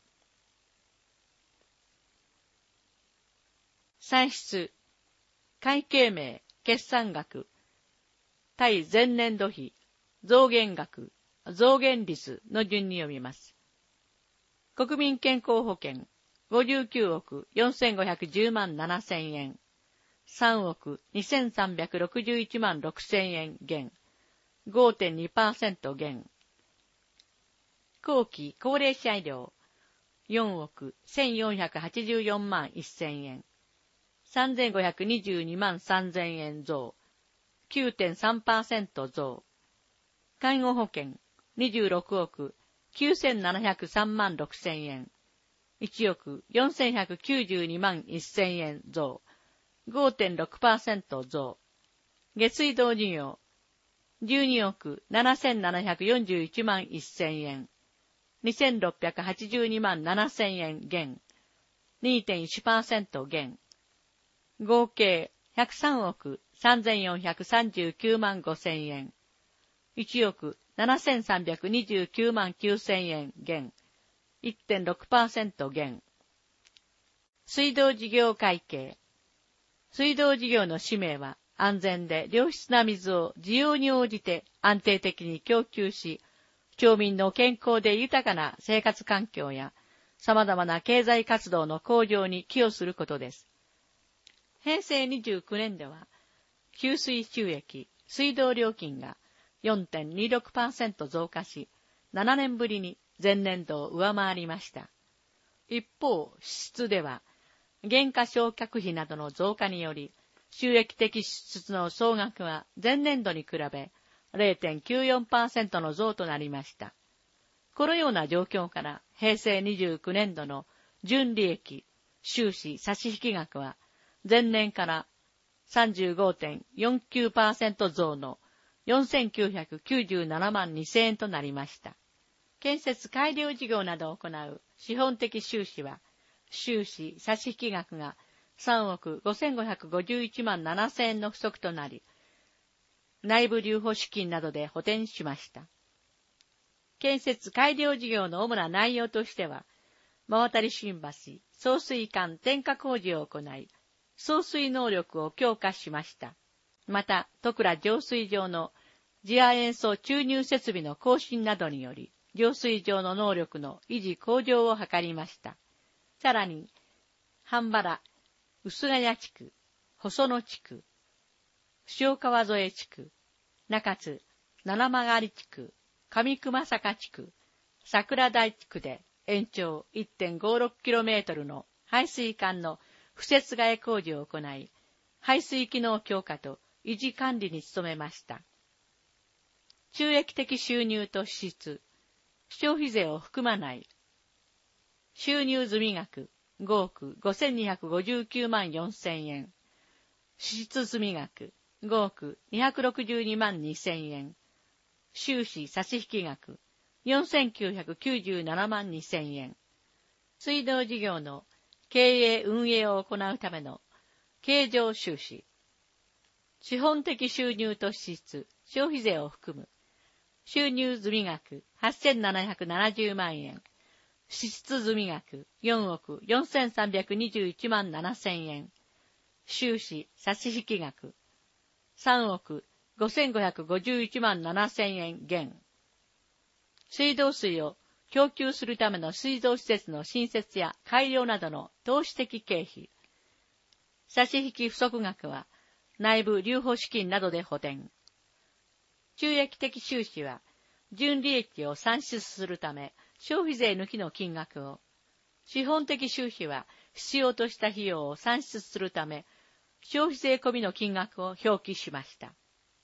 算出、会計名、決算額、対前年度比、増減額、増減率の順に読みます。国民健康保険、ごじゅうきゅうおくよんせんごひゃくじゅうまんななせんえん、さんおくにせんさんびゃくろくじゅういちまんろくせんえん減、ごてんにパーセント 減。後期高齢者医療、よんおくせんよんひゃくはちじゅうよんまんせんえん、さんぜんごひゃくにじゅうにまんさんぜんえん増、きゅうてんさんパーセント 増。介護保険、にじゅうろくおくきゅうせんななひゃくさんまんろくせんえん、いちおくよんせんひゃくきゅうじゅうにまんせんえん増、ごてんろくパーセント 増。下水道事業、じゅうにおくななせんななひゃくよんじゅういちまんせんえん、にせんろっぴゃくはちじゅうにまんななせんえん減、にてんいちパーセント 減。合計ひゃくさんおくさんぜんよんひゃくさんじゅうきゅうまんごせんえん、いちおくななせんさんびゃくにじゅうきゅうまんきゅうせんえん減、いってんろくパーセント 減。水道事業会計。水道事業の使命は安全で良質な水を需要に応じて安定的に供給し、町民の健康で豊かな生活環境や様々な経済活動の向上に寄与することです。へいせいにじゅうきゅうねんでは、給水収益、水道料金が よんてんにろくパーセント 増加し、ななねんぶりに前年度を上回りました。一方、支出では、減価償却費などの増加により、収益的支出の総額は前年度に比べ れいてんきゅうよんパーセント の増となりました。このような状況から、へいせいにじゅうきゅうねん度の純利益、収支差引額は、前年から さんじゅうごてんよんきゅうパーセント 増のよんせんきゅうひゃくきゅうじゅうななまんにせんえんとなりました。建設改良事業などを行う資本的収支は、収支差引額がさんおくごせんごひゃくごじゅういちまんななせんえんの不足となり、内部留保資金などで補填しました。建設改良事業の主な内容としては、真渡新橋送水管点火工事を行い、送水能力を強化しました。また、戸倉浄水場の次亜塩素注入設備の更新などにより、浄水場の能力の維持向上を図りました。さらに、半原、臼谷地区、細野地区、塩川添地区、中津、七曲地区、上熊坂地区、桜台地区で延長 いってんごろくキロメートル の排水管の敷設替え工事を行い、排水機能強化と維持管理に努めました。収益的収入と支出、消費税を含まない収入済額ごおくごせんにひゃくごじゅうきゅうまんよんせんえん、支出済額ごおくにひゃくろくじゅうにまんにせんえん、収支差引額よんせんきゅうひゃくきゅうじゅうななまんにせんえん、水道事業の経営運営を行うための経常収支、資本的収入と支出、消費税を含む収入済額はっせんななひゃくななじゅうまんえん、支出済額よんおくよんせんさんびゃくにじゅういちまんななせんえん、収支差引額さんおくごせんごひゃくごじゅういちまんななせんえん減。水道水を供給するための水道施設の新設や改良などの投資的経費。差引不足額は内部留保資金などで補填。収益的収支は純利益を算出するため消費税抜きの金額を、資本的収支は必要とした費用を算出するため消費税込みの金額を表記しました。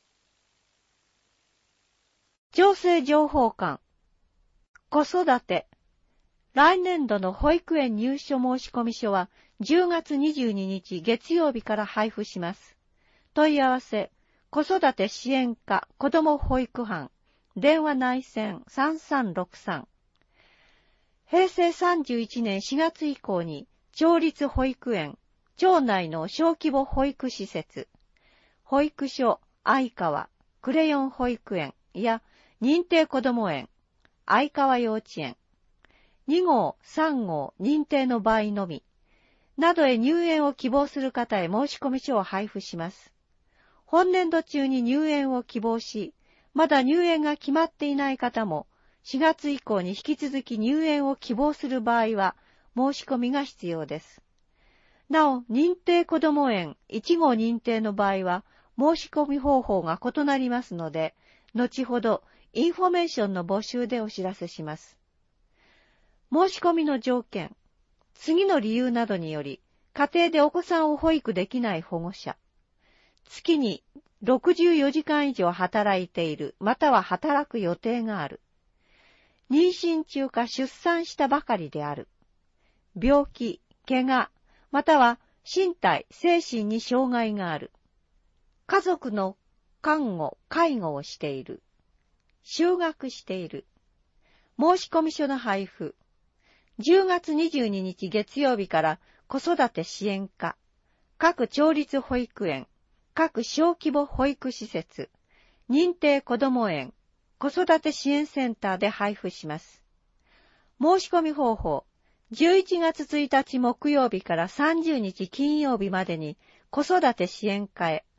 調整情報館。子育て。来年度の保育園入所申込書はじゅうがつにじゅうににち月曜日から配布します。問い合わせ、子育て支援課子ども保育班、電話内線さんさんろくさん。 へいせいさんじゅういちねんしがつ以降に、町立保育園、町内の小規模保育施設、保育所相川、クレヨン保育園や認定こども園、相川幼稚園、に号、さん号認定の場合のみ、などへ入園を希望する方へ申込書を配布します。本年度中に入園を希望し、まだ入園が決まっていない方も、しがつ以降に引き続き入園を希望する場合は、申し込みが必要です。なお、認定こども園いち号認定の場合は、申し込み方法が異なりますので、後ほど、インフォメーションの募集でお知らせします。申し込みの条件、次の理由などにより、家庭でお子さんを保育できない保護者、月にろくじゅうよじかん以上働いている、または働く予定がある。妊娠中か出産したばかりである。病気、怪我、または身体、精神に障害がある。家族の看護、介護をしている。就学している。申込書の配布。じゅうがつにじゅうににち月曜日から子育て支援課、各町立保育園、各小規模保育施設、認定こども園、子育て支援センターで配布します。申し込み方法、じゅういちがつついたち木曜日からさんじゅうにち金曜日までに子育て支援課へ。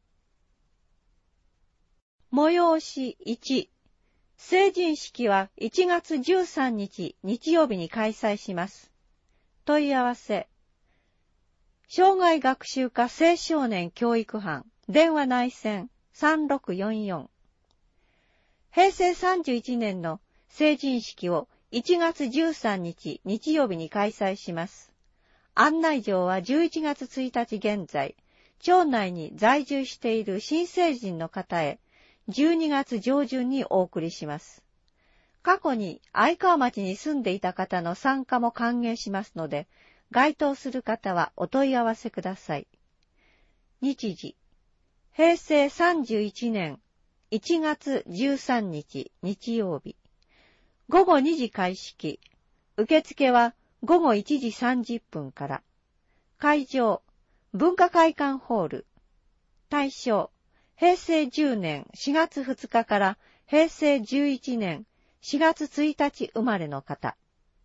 催しいち、成人式はいちがつじゅうさんにち日曜日に開催します。問い合わせ。障害学習課青少年教育班電話内線さんろくよんよん。へいせいさんじゅういちねんの成人式をいちがつじゅうさんにち日曜日に開催します。案内状はじゅういちがつついたち現在、町内に在住している新成人の方へじゅうにがつじょうじゅんにお送りします。過去に相川町に住んでいた方の参加も歓迎しますので、該当する方はお問い合わせください。日時、へいせいさんじゅういちねんいちがつじゅうさんにち日曜日。ごごにじ開式。受付はごごいちじさんじゅっぷんから。会場、文化会館ホール。対象、へいせいじゅうねんしがつふつかからへいせいじゅういちねんしがつついたち生まれの方。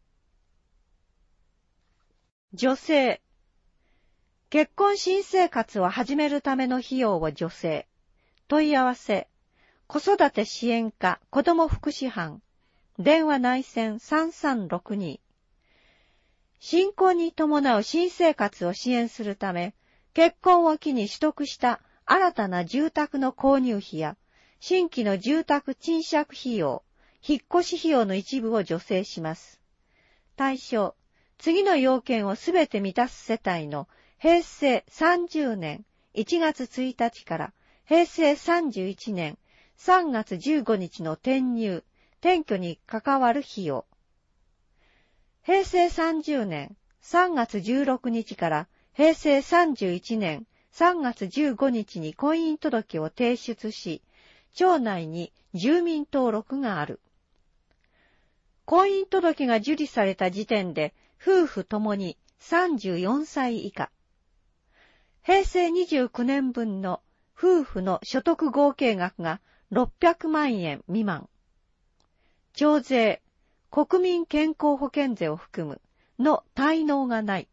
助成。結婚新生活を始めるための費用を助成。問い合わせ。子育て支援課子ども福祉班。電話内線さんさんろくに。新婚に伴う新生活を支援するため、結婚を機に取得した新たな住宅の購入費や、新規の住宅賃借費用、引っ越し費用の一部を助成します。対象、次の要件をすべて満たす世帯のへいせいさんじゅうねんいちがつついたちからへいせいさんじゅういちねんさんがつじゅうごにちの転入、転居に関わる費用。へいせいさんじゅうねんさんがつじゅうろくにちからへいせいさんじゅういちねんさんがつじゅうごにちに婚姻届を提出し、町内に住民登録がある。婚姻届が受理された時点で夫婦ともにさんじゅうよんさい以下。へいせいにじゅうきゅうねんぶんの夫婦の所得合計額がろっぴゃくまんえん未満。徴税、国民健康保険税を含むの滞納がない。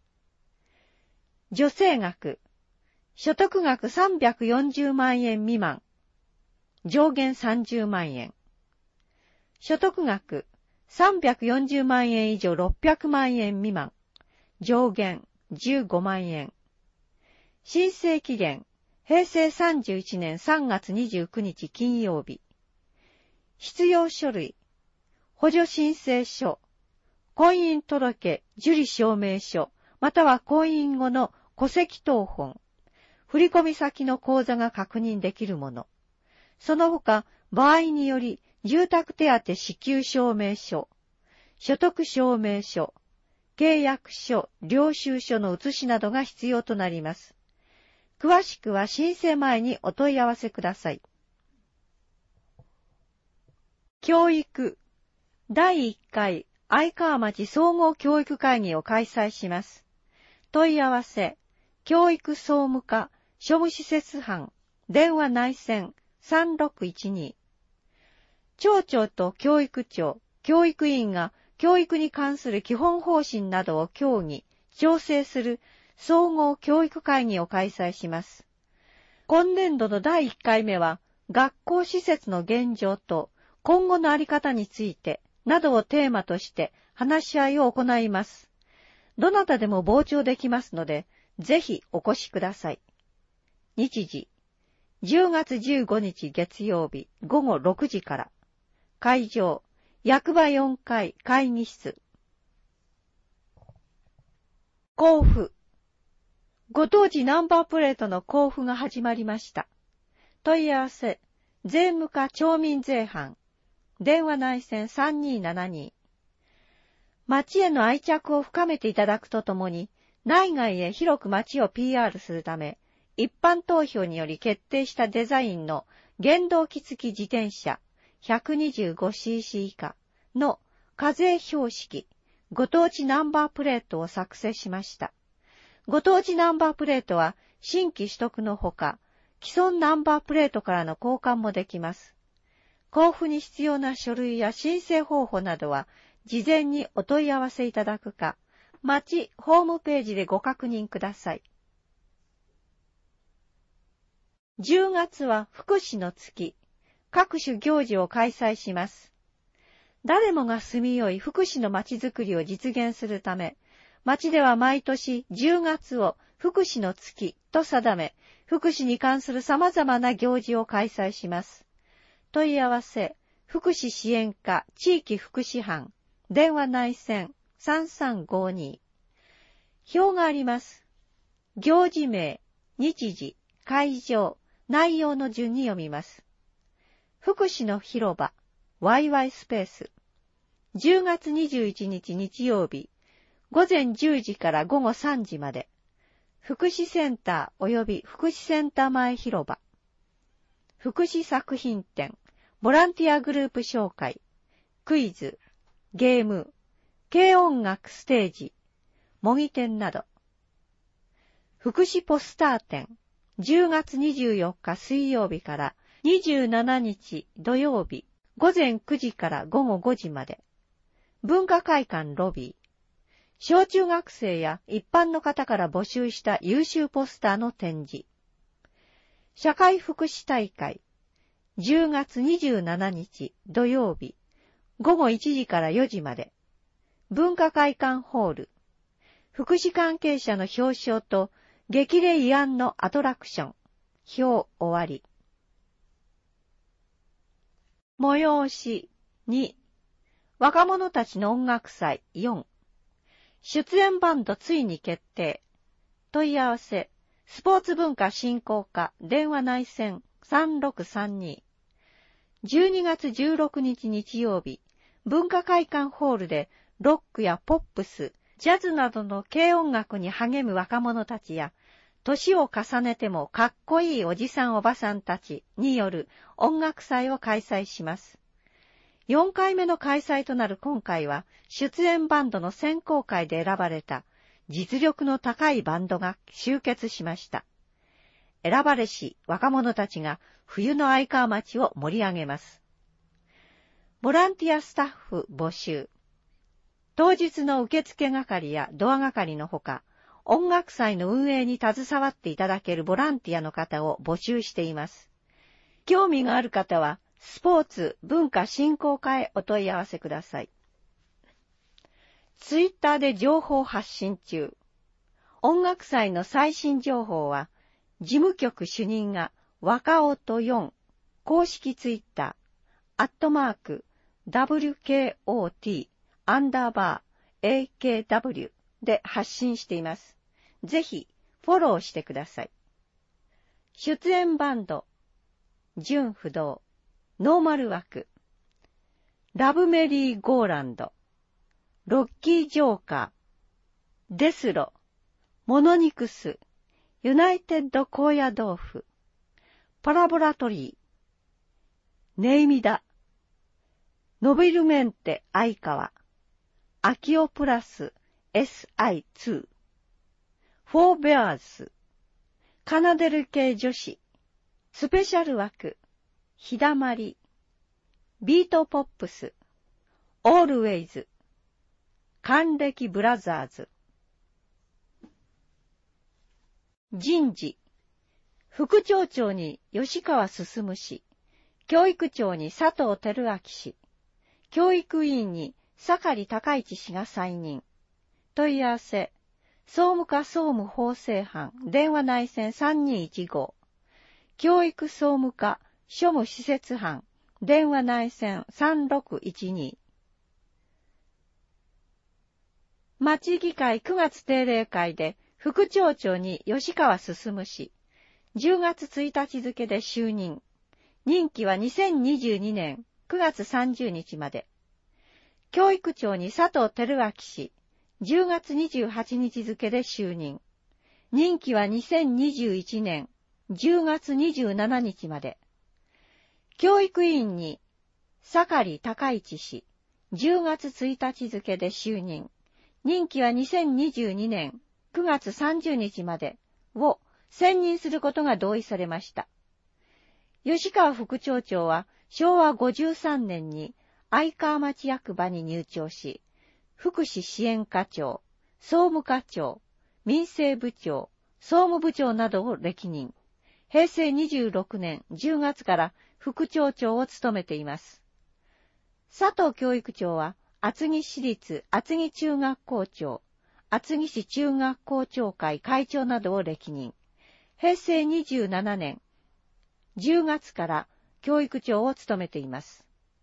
助成額、所得額さんびゃくよんじゅうまんえん未満。上限さんじゅうまんえん。所得額さんびゃくよんじゅうまんえん以上ろっぴゃくまんえん未満。上限じゅうごまんえん。申請期限、へいせいさんじゅういちねんさんがつにじゅうくにち金曜日。必要書類、補助申請書、婚姻届、受理証明書、または婚姻後の戸籍謄本、振込先の口座が確認できるもの。その他、場合により、住宅手当支給証明書、所得証明書、契約書、領収書の写しなどが必要となります。詳しくは申請前にお問い合わせください。教育。だいいっかい相川町総合教育会議を開催します。問い合わせ、教育総務課、庶務施設班、電話内線さんろくいちに。町長と教育長、教育委員が教育に関する基本方針などを協議、調整する総合教育会議を開催します。今年度のだいいっかいめは、学校施設の現状と今後のあり方についてなどをテーマとして話し合いを行います。どなたでも傍聴できますので、ぜひお越しください。日時、じゅうがつじゅうごにち月曜日ごごろくじから。会場、役場よんかい会議室。交付。ご当地ナンバープレートの交付が始まりました。問い合わせ、税務課町民税班。電話内線さんにーななに。町への愛着を深めていただくとともに、内外へ広く町を ピーアール するため、一般投票により決定したデザインの原動機付き自転車 ひゃくにじゅうごシーシー 以下の課税標識、ご当地ナンバープレートを作成しました。ご当地ナンバープレートは新規取得のほか、既存ナンバープレートからの交換もできます。交付に必要な書類や申請方法などは、事前にお問い合わせいただくか、町ホームページでご確認ください。じゅうがつは福祉の月、各種行事を開催します。誰もが住みよい福祉の町づくりを実現するため、町では毎年じゅうがつを福祉の月と定め、福祉に関する様々な行事を開催します。問い合わせ、福祉支援課地域福祉班、電話内線さんさんごに。表があります。行事名、日時、会場、内容の順に読みます。福祉の広場、ワイワイスペース。じゅうがつにじゅういちにち日曜日、ごぜんじゅうじからごごさんじまで。福祉センター及び福祉センター前広場。福祉作品展、ボランティアグループ紹介、クイズ、ゲーム、軽音楽ステージ、模擬店など。福祉ポスター展、じゅうがつにじゅうよっか水曜日からにじゅうしちにち土曜日、ごぜんくじからごごごじまで。文化会館ロビー。小中学生や一般の方から募集した優秀ポスターの展示。社会福祉大会。じゅうがつにじゅうしちにち土曜日、ごごいちじからよじまで。文化会館ホール。福祉関係者の表彰と激励慰安のアトラクション。表終わり。催しに。若者たちの音楽祭よん。出演バンドついに決定。問い合わせ、スポーツ文化振興課電話内線さんろくさんに。じゅうにがつじゅうろくにち日曜日、文化会館ホールでロックやポップス、ジャズなどの軽音楽に励む若者たちや、年を重ねてもかっこいいおじさんおばさんたちによる音楽祭を開催します。よんかいめの開催となる今回は、出演バンドの選考会で選ばれた実力の高いバンドが集結しました。選ばれし若者たちが冬の相川町を盛り上げます。ボランティアスタッフ募集。当日の受付係やドア係のほか、音楽祭の運営に携わっていただけるボランティアの方を募集しています。興味がある方は、スポーツ文化振興課へお問い合わせください。ツイッターで情報発信中。音楽祭の最新情報は、事務局主任が若音よん公式ツイッター、アットマーク、ダブリューケーオーティー、アンダーバー、エーケーダブリュー で発信しています。ぜひ、フォローしてください。出演バンド、純不動、ノーマル枠、ラブメリーゴーランド、ロッキージョーカー、デスロ、モノニクス、ユナイテッド高野豆腐、パラボラトリー、ネイミダ、ノビルメンテ相川、 アキオプラス エスアイツー、フォーベアーズ、カナデル系女子、スペシャル枠、ひだまり、ビートポップス、オールウェイズ、還暦ブラザーズ。人事、副町長に吉川進氏、教育長に佐藤輝明氏、教育委員に盛り高市氏が再任。問い合わせ、総務課総務法制班電話内線さんにいちご、教育総務課庶務施設班電話内線さんろくいちに。町議会くがつ定例会で副町長に吉川進氏、じゅうがつついたち付で就任。任期はにせんにじゅうにねんくがつさんじゅうにちまで。教育長に佐藤輝明氏、じゅうがつにじゅうはちにち付で就任。任期はにせんにじゅういちねんじゅうがつにじゅうしちにちまで。教育委員に盛り高市氏、じゅうがつついたち付で就任。任期はにせんにじゅうにねんくがつさんじゅうにちまでを選任することが同意されました。吉川副町長はしょうわごじゅうさんねんに愛川町役場に入庁し、福祉支援課長、総務課長、民生部長、総務部長などを歴任。へいせいにじゅうろくねんじゅうがつから副町長を務めています。佐藤教育長は厚木市立厚木中学校長、厚木市中学校長会会長などを歴任。へいせいにじゅうななねんじゅうがつから教育長を務めています。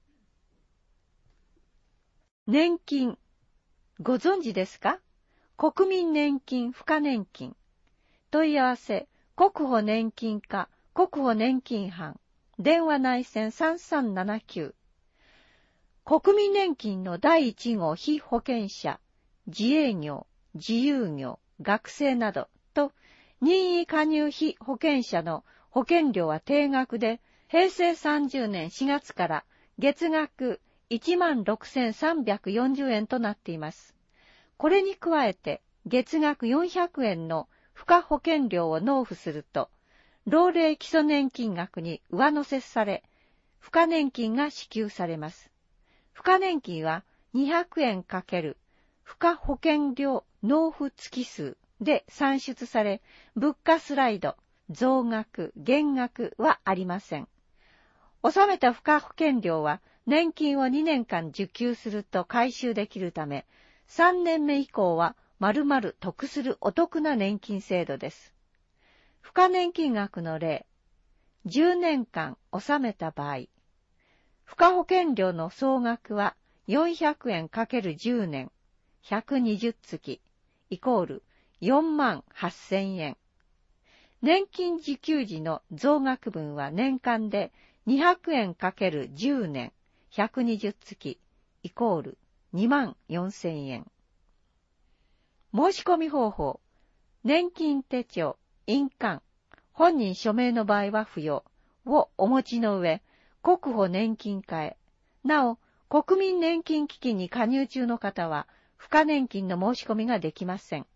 年金、ご存知ですか？国民年金、付加年金。問い合わせ、国保年金課、国保年金班、電話内線さんさんななきゅう。国民年金のだいいち号被保険者、自営業、自由業、学生などと、任意加入被保険者の保険料は定額で、へいせいさんじゅうねんしがつから月額いちまんろくせんさんびゃくよんじゅうえんとなっています。これに加えて月額よんひゃくえんの付加保険料を納付すると、老齢基礎年金額に上乗せされ、付加年金が支給されます。付加年金はにひゃくえんかける付加保険料納付月数で算出され、物価スライド、増額、減額はありません。納めた付加保険料は年金をにねんかん受給すると回収できるため、さんねんめ以降は丸々得するお得な年金制度です。付加年金額の例、じゅうねんかん納めた場合、付加保険料の総額はよんひゃくえんかけるじゅうねん、ひゃくにじゅうつき、イコールよんまんはっせんえん。年金受給時の増額分は年間でにひゃくえんかけるじゅうねん、ひゃくにじゅうつき、イコールにまんよんせんえん。申し込み方法、年金手帳、印鑑、本人署名の場合は不要をお持ちの上、国保年金課へ。なお、国民年金基金に加入中の方は、付加年金の申し込みができません。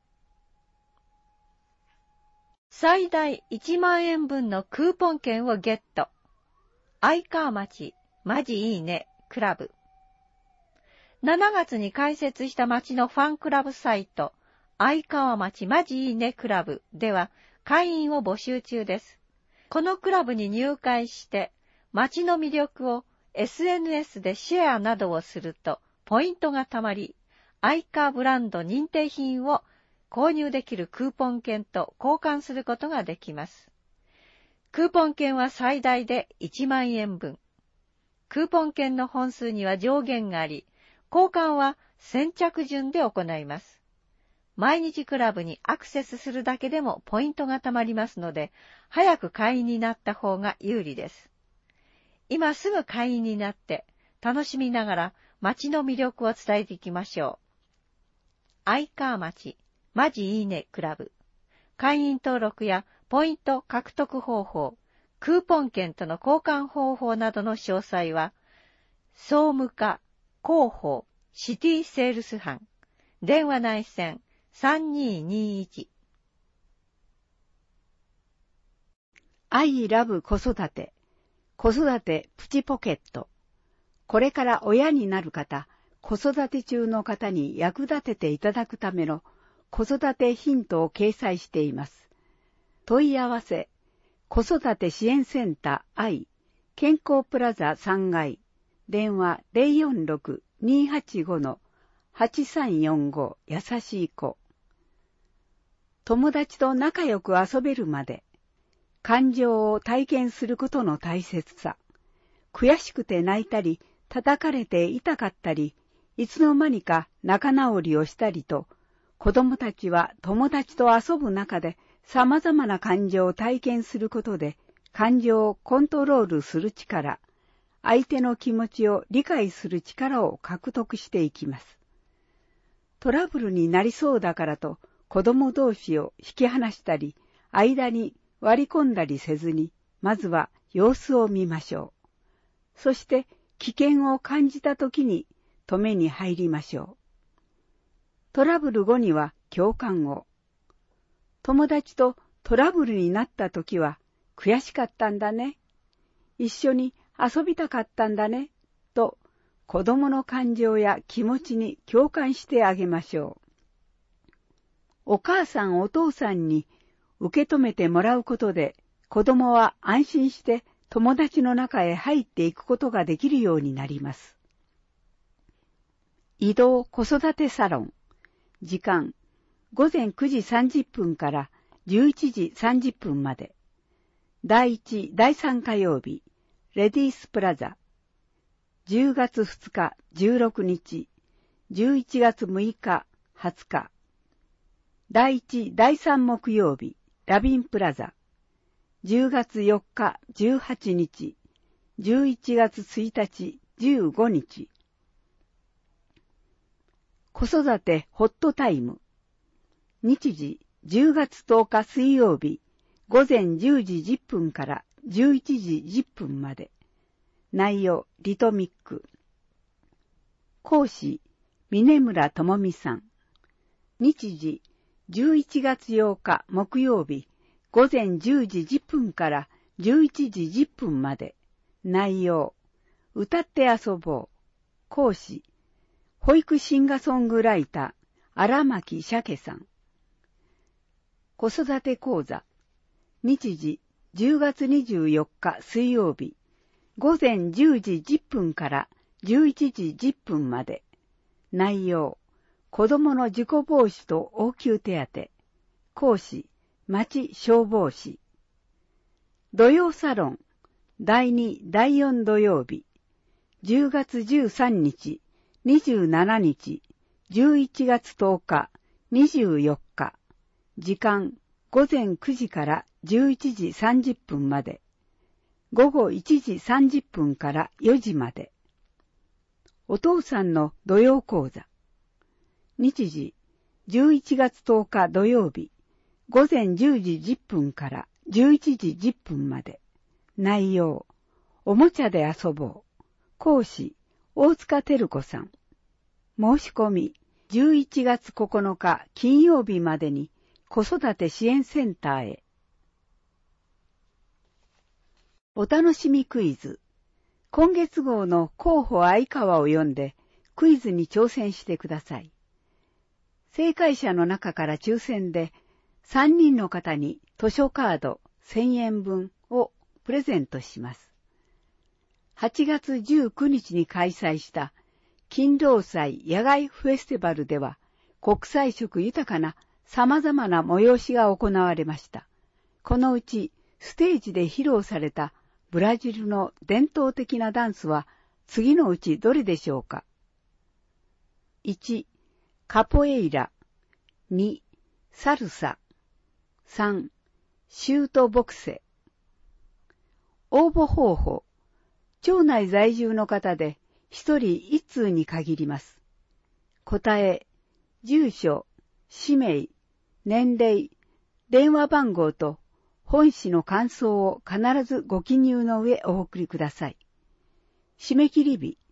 最大いちまんえんぶんのクーポン券をゲット。愛川町、マジいいね、クラブ。しちがつに開設した町のファンクラブサイト、愛川町マジいいねクラブでは会員を募集中です。このクラブに入会して、町の魅力を エスエヌエス でシェアなどをするとポイントがたまり、愛川ブランド認定品を購入できるクーポン券と交換することができます。クーポン券は最大でいちまんえんぶん。クーポン券の本数には上限があり、交換は先着順で行います。毎日クラブにアクセスするだけでもポイントがたまりますので、早く会員になった方が有利です。今すぐ会員になって楽しみながら町の魅力を伝えていきましょう。愛川町マジいいねクラブ。会員登録やポイント獲得方法、クーポン券との交換方法などの詳細は、総務課広報シティセールス班。電話内線 さんにーにーいち。 I love 子育て。子育てプチポケット。これから親になる方、子育て中の方に役立てていただくための子育てヒントを掲載しています。問い合わせ、子育て支援センター I、健康プラザさんがい、電話 ゼロよんろく にーはちご はちさんよんご 優しい子。友達と仲良く遊べるまで、感情を体験することの大切さ。悔しくて泣いたり、叩かれて痛かったり、いつの間にか仲直りをしたりと、子供たちは友達と遊ぶ中で様々な感情を体験することで、感情をコントロールする力、相手の気持ちを理解する力を獲得していきます。トラブルになりそうだからと子供同士を引き離したり、間に割り込んだりせずに、まずは様子を見ましょう。そして危険を感じたときに止めに入りましょう。トラブル後には共感を。友達とトラブルになったときは悔しかったんだね。一緒に遊びたかったんだね。と子供の感情や気持ちに共感してあげましょう。お母さんお父さんに受け止めてもらうことで子供は安心して友達の中へ入っていくことができるようになります。移動子育てサロン。時間、ごぜんくじさんじゅっぷんからじゅういちじさんじゅっぷんまで。だいいち、だいさん火曜日、レディースプラザ。じゅうがつふつか、じゅうろくにち、じゅういちがつむいか、はつか。だいいち、だいさん木曜日、ラビンプラザ。じゅうがつよっか、じゅうはちにち、じゅういちがつついたち、じゅうごにち。子育てホットタイム。日時、じゅうがつとおか水曜日、ごぜんじゅうじじゅっぷんからじゅういちじじゅっぷんまで。内容、リトミック。講師、峰村智美さん。日時、じゅういちがつようか木曜日、ごぜんじゅうじじゅっぷんからじゅういちじじゅっぷんまで。内容、歌って遊ぼう。講師、保育シンガーソングライター、荒牧鮭さん。子育て講座。日時、じゅうがつにじゅうよっか水曜日、ごぜんじゅうじじゅっぷんからじゅういちじじゅっぷんまで。内容、子供の事故防止と応急手当。講師、町消防士。土曜サロン、だいに、だいよん土曜日、じゅうがつじゅうさんにち、にじゅうしちにち、じゅういちがつとおか、にじゅうよっか。時間、ごぜんくじからじゅういちじさんじゅっぷんまで。ごごいちじさんじゅっぷんからよじまで。お父さんの土曜講座。日時、じゅういちがつとおか土曜日、ごぜんじゅうじじゅっぷんからじゅういちじじゅっぷんまで。内容、おもちゃで遊ぼう。講師、大塚照子さん。申し込み、じゅういちがつここのか金曜日までに子育て支援センターへ。お楽しみクイズ。今月号の候補相川を読んでクイズに挑戦してください。正解者の中から抽選でさんにんの方に図書カードせんえんぶんをプレゼントします。はちがつじゅうくにちに開催した勤労祭野外フェスティバルでは国際色豊かな様々な催しが行われました。このうちステージで披露されたブラジルの伝統的なダンスは次のうちどれでしょうか。いち、カポエイラ。に、サルサ。さん、シュートボクセ。応募方法。町内在住の方で一人一通に限ります。答え、住所、氏名、年齢、電話番号と本誌の感想を必ずご記入の上お送りください。締め切り日、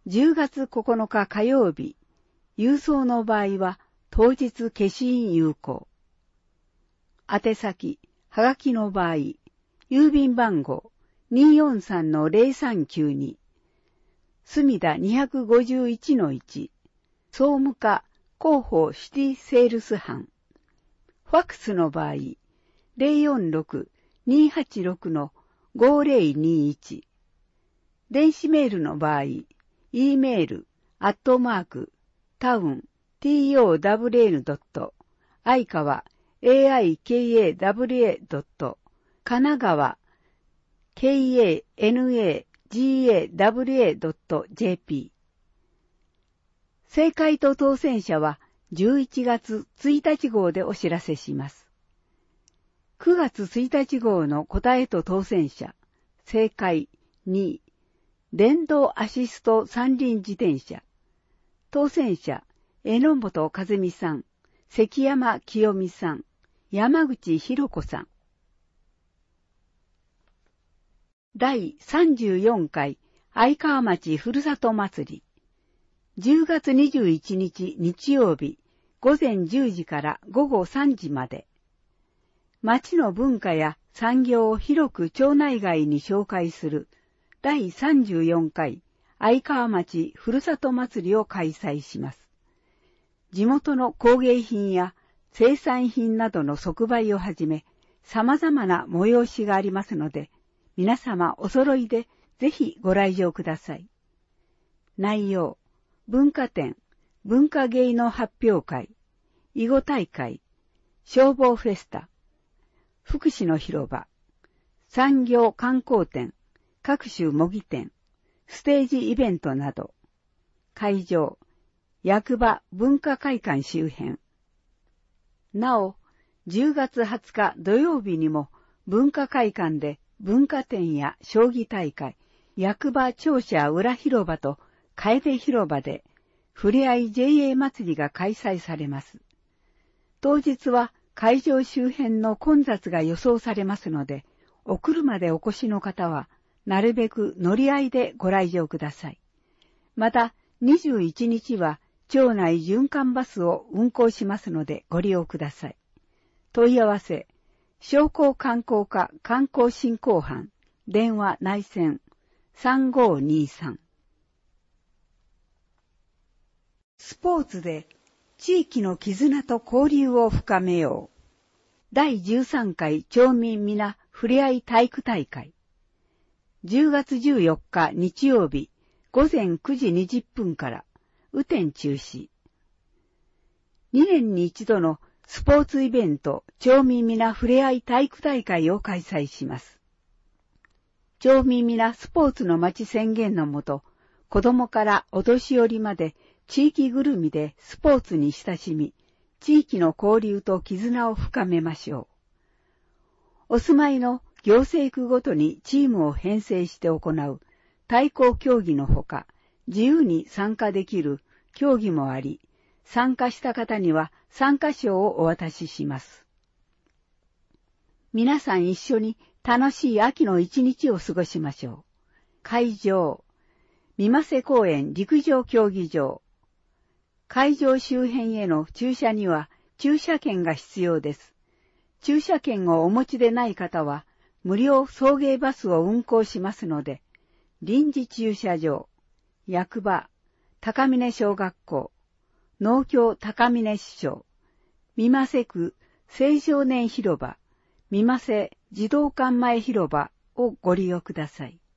じゅうがつここのか火曜日、郵送の場合は当日消印有効。宛先、はがきの場合、郵便番号 にーよんさんのゼロさんきゅうに、墨田 にごいちのいち、総務課広報シティセールス班。ファックスの場合、ゼロよんろく にーはちろく ごゼロにいち。電子メールの場合、E メール、アットマーク、タウン、トウン、愛川、エーアイケーエーダブリューエー 神奈川、ケーエーエヌエージーエーダブリューエー ジェーピー。正解と当選者はじゅういちがつついたち号でお知らせします。くがつついたち号の答えと当選者、正解に、電動アシスト三輪自転車。当選者、榎本和美さん、関山清美さん、山口博子さん。だいさんじゅうよんかい愛川町ふるさと祭り。じゅうがつにじゅういちにち日曜日、ごぜんじゅうじからごごさんじまで。町の文化や産業を広く町内外に紹介するだいさんじゅうよんかい愛川町ふるさと祭りを開催します。地元の工芸品や生産品などの即売をはじめ、様々な催しがありますので、皆様お揃いでぜひご来場ください。内容、文化展、文化芸能発表会、囲碁大会、消防フェスタ、福祉の広場、産業観光展、各種模擬店、ステージイベントなど、会場、役場文化会館周辺。なお、じゅうがつはつか土曜日にも文化会館で文化展や将棋大会、役場庁舎裏広場と楓広場でふれあい ジェーエー 祭りが開催されます。当日は会場周辺の混雑が予想されますので、お車でお越しの方はなるべく乗り合いでご来場ください。また、にじゅういちにちは町内循環バスを運行しますのでご利用ください。問い合わせ、商工観光課観光振興班、電話内線さんごにさん。スポーツで地域の絆と交流を深めよう。だいじゅうさんかい町民皆ふれあい体育大会。じゅうがつじゅうよっか日曜日ごぜんくじにじゅっぷんから雨天中止。にねんに一度のスポーツイベント町民皆ふれあい体育大会を開催します。町民皆スポーツの街宣言のもと、子供からお年寄りまで地域ぐるみでスポーツに親しみ、地域の交流と絆を深めましょう。お住まいの行政区ごとにチームを編成して行う対抗競技のほか、自由に参加できる競技もあり、参加した方には参加賞をお渡しします。皆さん一緒に楽しい秋の一日を過ごしましょう。会場、三瀬公園陸上競技場。会場周辺への駐車には駐車券が必要です。駐車券をお持ちでない方は無料送迎バスを運行しますので、臨時駐車場、役場、高峰小学校、農協高峰支所、三瀬区青少年広場、三瀬児童館前広場をご利用ください。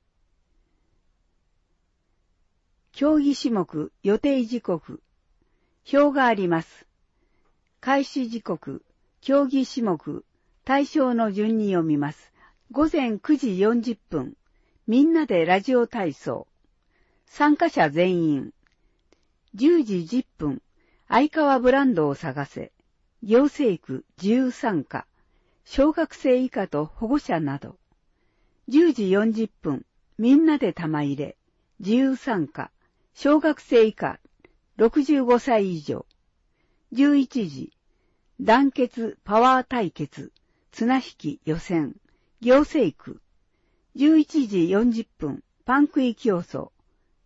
競技種目予定時刻、表があります。開始時刻、競技種目、対象の順に読みます。ごぜんくじよんじゅっぷん、みんなでラジオ体操。参加者全員。じゅうじじゅっぷん、愛川ブランドを探せ。行政区自由参加。小学生以下と保護者など。じゅうじよんじゅっぷん、みんなで玉入れ。自由参加。小学生以下、ろくじゅうごさい以上。じゅういちじ、団結パワー対決。綱引き予選。行政区。じゅういちじよんじゅっぷん、パン食い競争。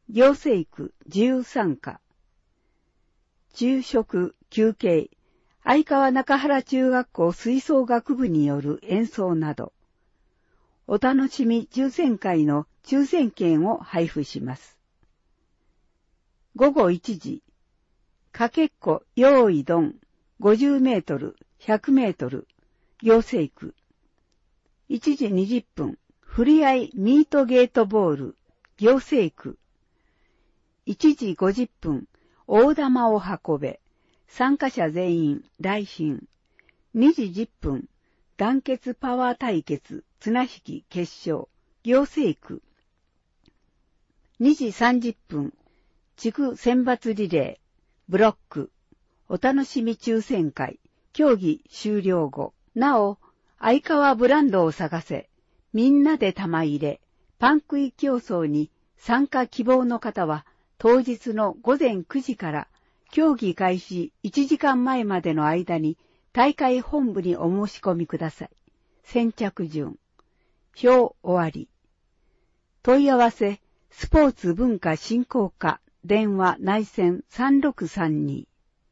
行政区自由参加。昼食、休憩、相川中原中学校吹奏楽部による演奏など、お楽しみ抽選会の抽選券を配布します。ごごいちじ、かけっこ用意ドンごじゅうメートル、ひゃくメートル、行政区。いちじにじゅっぷん、ふりあいミートゲートボール、行政区。いちじごじゅっぷん、大玉を運べ、参加者全員来賓。にじじゅっぷん、団結パワー対決、綱引き決勝、行政区。にじさんじゅっぷん、地区選抜リレー、ブロック、お楽しみ抽選会、競技終了後。なお、相川ブランドを探せ、みんなで玉入れ、パン食い競争に参加希望の方は、当日のごぜんくじから競技開始いちじかんまえまでの間に大会本部にお申し込みください。先着順。表終わり。問い合わせ、スポーツ文化振興課、電話内線さんろくさんに。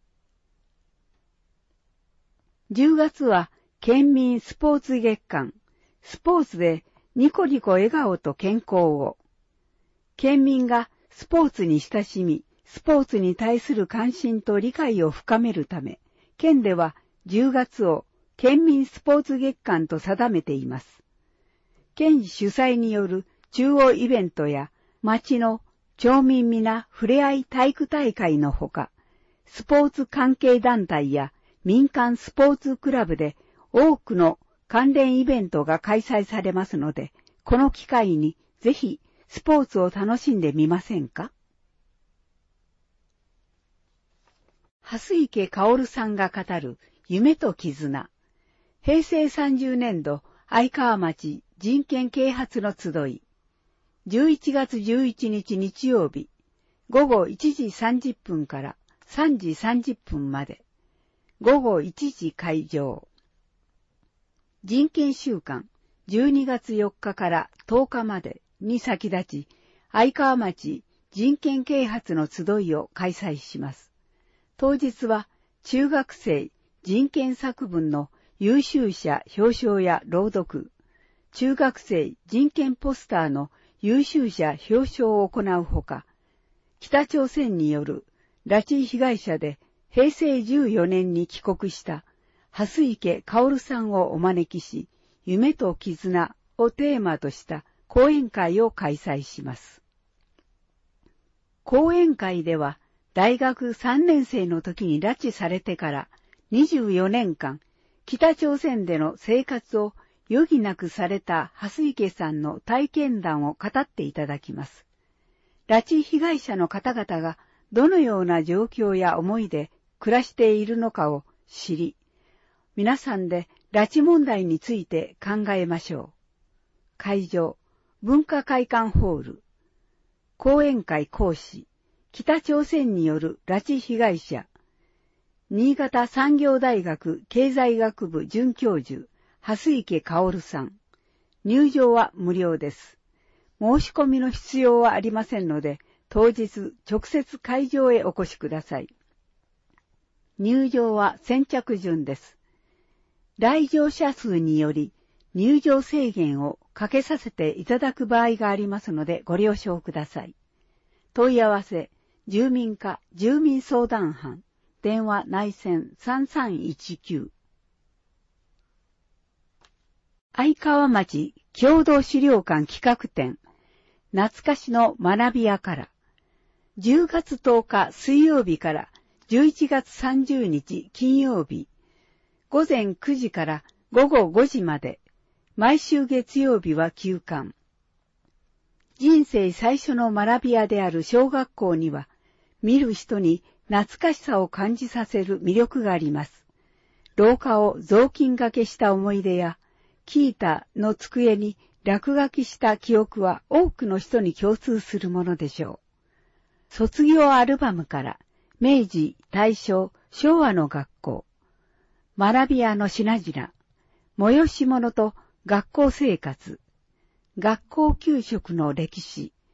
じゅうがつは県民スポーツ月間、スポーツでニコニコ笑顔と健康を。県民がスポーツに親しみ、スポーツに対する関心と理解を深めるため、県ではじゅうがつを県民スポーツ月間と定めています。県主催による中央イベントや町の町民皆ふれあい体育大会のほか、スポーツ関係団体や民間スポーツクラブで多くの関連イベントが開催されますので、この機会にぜひスポーツを楽しんでみませんか？蓮池薫さんが語る夢と絆。へいせいさんじゅうねんど相川町人権啓発の集い。じゅういちがつじゅういちにち日曜日、ごごいちじさんじゅっぷんからさんじさんじゅっぷんまで。ごごいちじ会場。人権週間じゅうにがつよっかからとおかまでに先立ち、相川町人権啓発の集いを開催します。当日は中学生人権作文の優秀者表彰や朗読、中学生人権ポスターの優秀者表彰を行うほか、北朝鮮による拉致被害者でへいせいじゅうよねんに帰国した蓮池薫さんをお招きし、夢と絆をテーマとした講演会を開催します。講演会では、大学さんねんせいの時に拉致されてからにじゅうよねんかん、北朝鮮での生活を余儀なくされた蓮池さんの体験談を語っていただきます。拉致被害者の方々がどのような状況や思いで暮らしているのかを知り、皆さんで拉致問題について考えましょう。会場、文化会館ホール。講演会講師、北朝鮮による拉致被害者。新潟産業大学経済学部准教授、蓮池薫さん。入場は無料です。申し込みの必要はありませんので、当日直接会場へお越しください。入場は先着順です。来場者数により入場制限をかけさせていただく場合がありますのでご了承ください。問い合わせ、住民課住民相談班、電話内線さんさんいちきゅう。相川町共同資料館企画展、懐かしの学び屋から、じゅうがつとおか水曜日からじゅういちがつさんじゅうにち金曜日、ごぜんくじからごごごじまで、毎週月曜日は休館。人生最初の学び屋である小学校には、見る人に懐かしさを感じさせる魅力があります。廊下を雑巾掛けした思い出や、キータの机に落書きした記憶は多くの人に共通するものでしょう。卒業アルバムから、明治、大正、昭和の学校、学び屋の品々、催し物と学校生活、学校給食の歴史、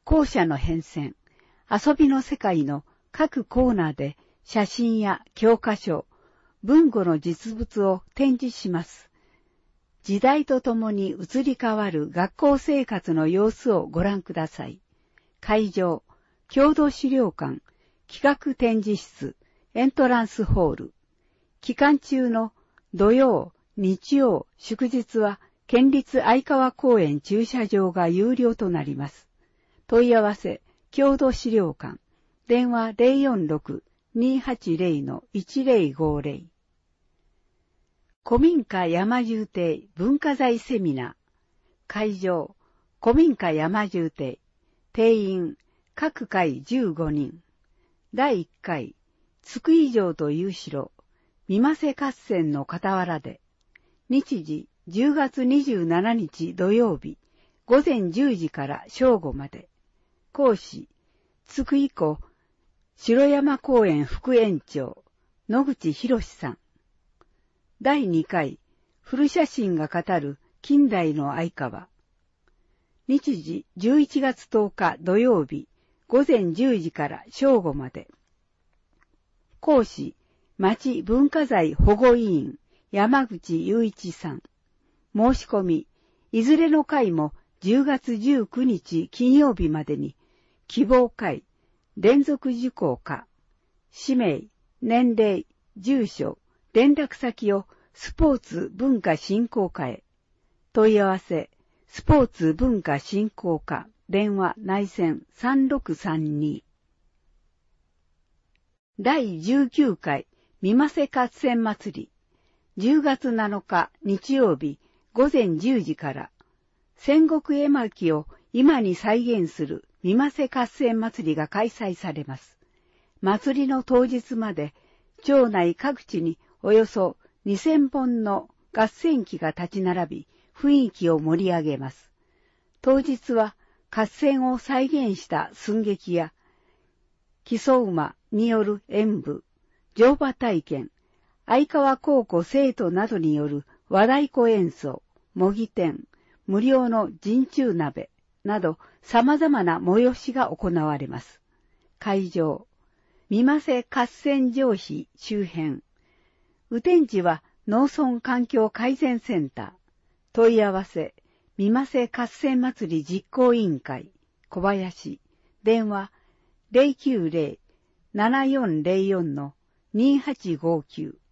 校舎の変遷、遊びの世界の各コーナーで写真や教科書、文語の実物を展示します。時代とともに移り変わる学校生活の様子をご覧ください。会場、郷土資料館、企画展示室、エントランスホール。期間中の土曜、日曜、祝日は県立愛川公園駐車場が有料となります。問い合わせ、郷土資料館、電話 ゼロよんろく にーはちゼロ いちゼロごゼロ。古民家山住邸文化財セミナー。会場、古民家山住邸。定員、各回じゅうごにん。だいいっかい、津久井城という城、三マ瀬合戦の傍らで。日時、じゅうがつにじゅうしちにち土曜日、ごぜんじゅうじから正午まで。講師、津久井湖城山公園副園長、野口博さん。だいにかい、古写真が語る近代の愛川。日時じゅういちがつとおか土曜日、ごぜんじゅうじから正午まで。講師、町文化財保護委員、山口雄一さん。申し込み、いずれの回もじゅうがつじゅうくにち金曜日までに、希望回、連続受講か、氏名、年齢、住所、連絡先をスポーツ文化振興課へ。問い合わせ、スポーツ文化振興課、電話内線さんろくさんに。だいじゅうきゅうかい、三マ瀬合戦祭り。じゅうがつなのか日曜日、ごぜんじゅうじから、戦国絵巻を今に再現する三マ瀬合戦祭りが開催されます。祭りの当日まで、町内各地におよそにせんぼんの合戦旗が立ち並び、雰囲気を盛り上げます。当日は合戦を再現した寸劇や、木曽馬による演舞、乗馬体験、愛川高校生徒などによる和太鼓演奏、模擬店、無料の陣中鍋など様々な催しが行われます。会場、三マ瀬合戦場碑周辺。雨天時は農村環境改善センター。問い合わせ、三マ瀬合戦祭り実行委員会、小林。電話、ゼロきゅうゼロ ななよんゼロよん にーはちごきゅう。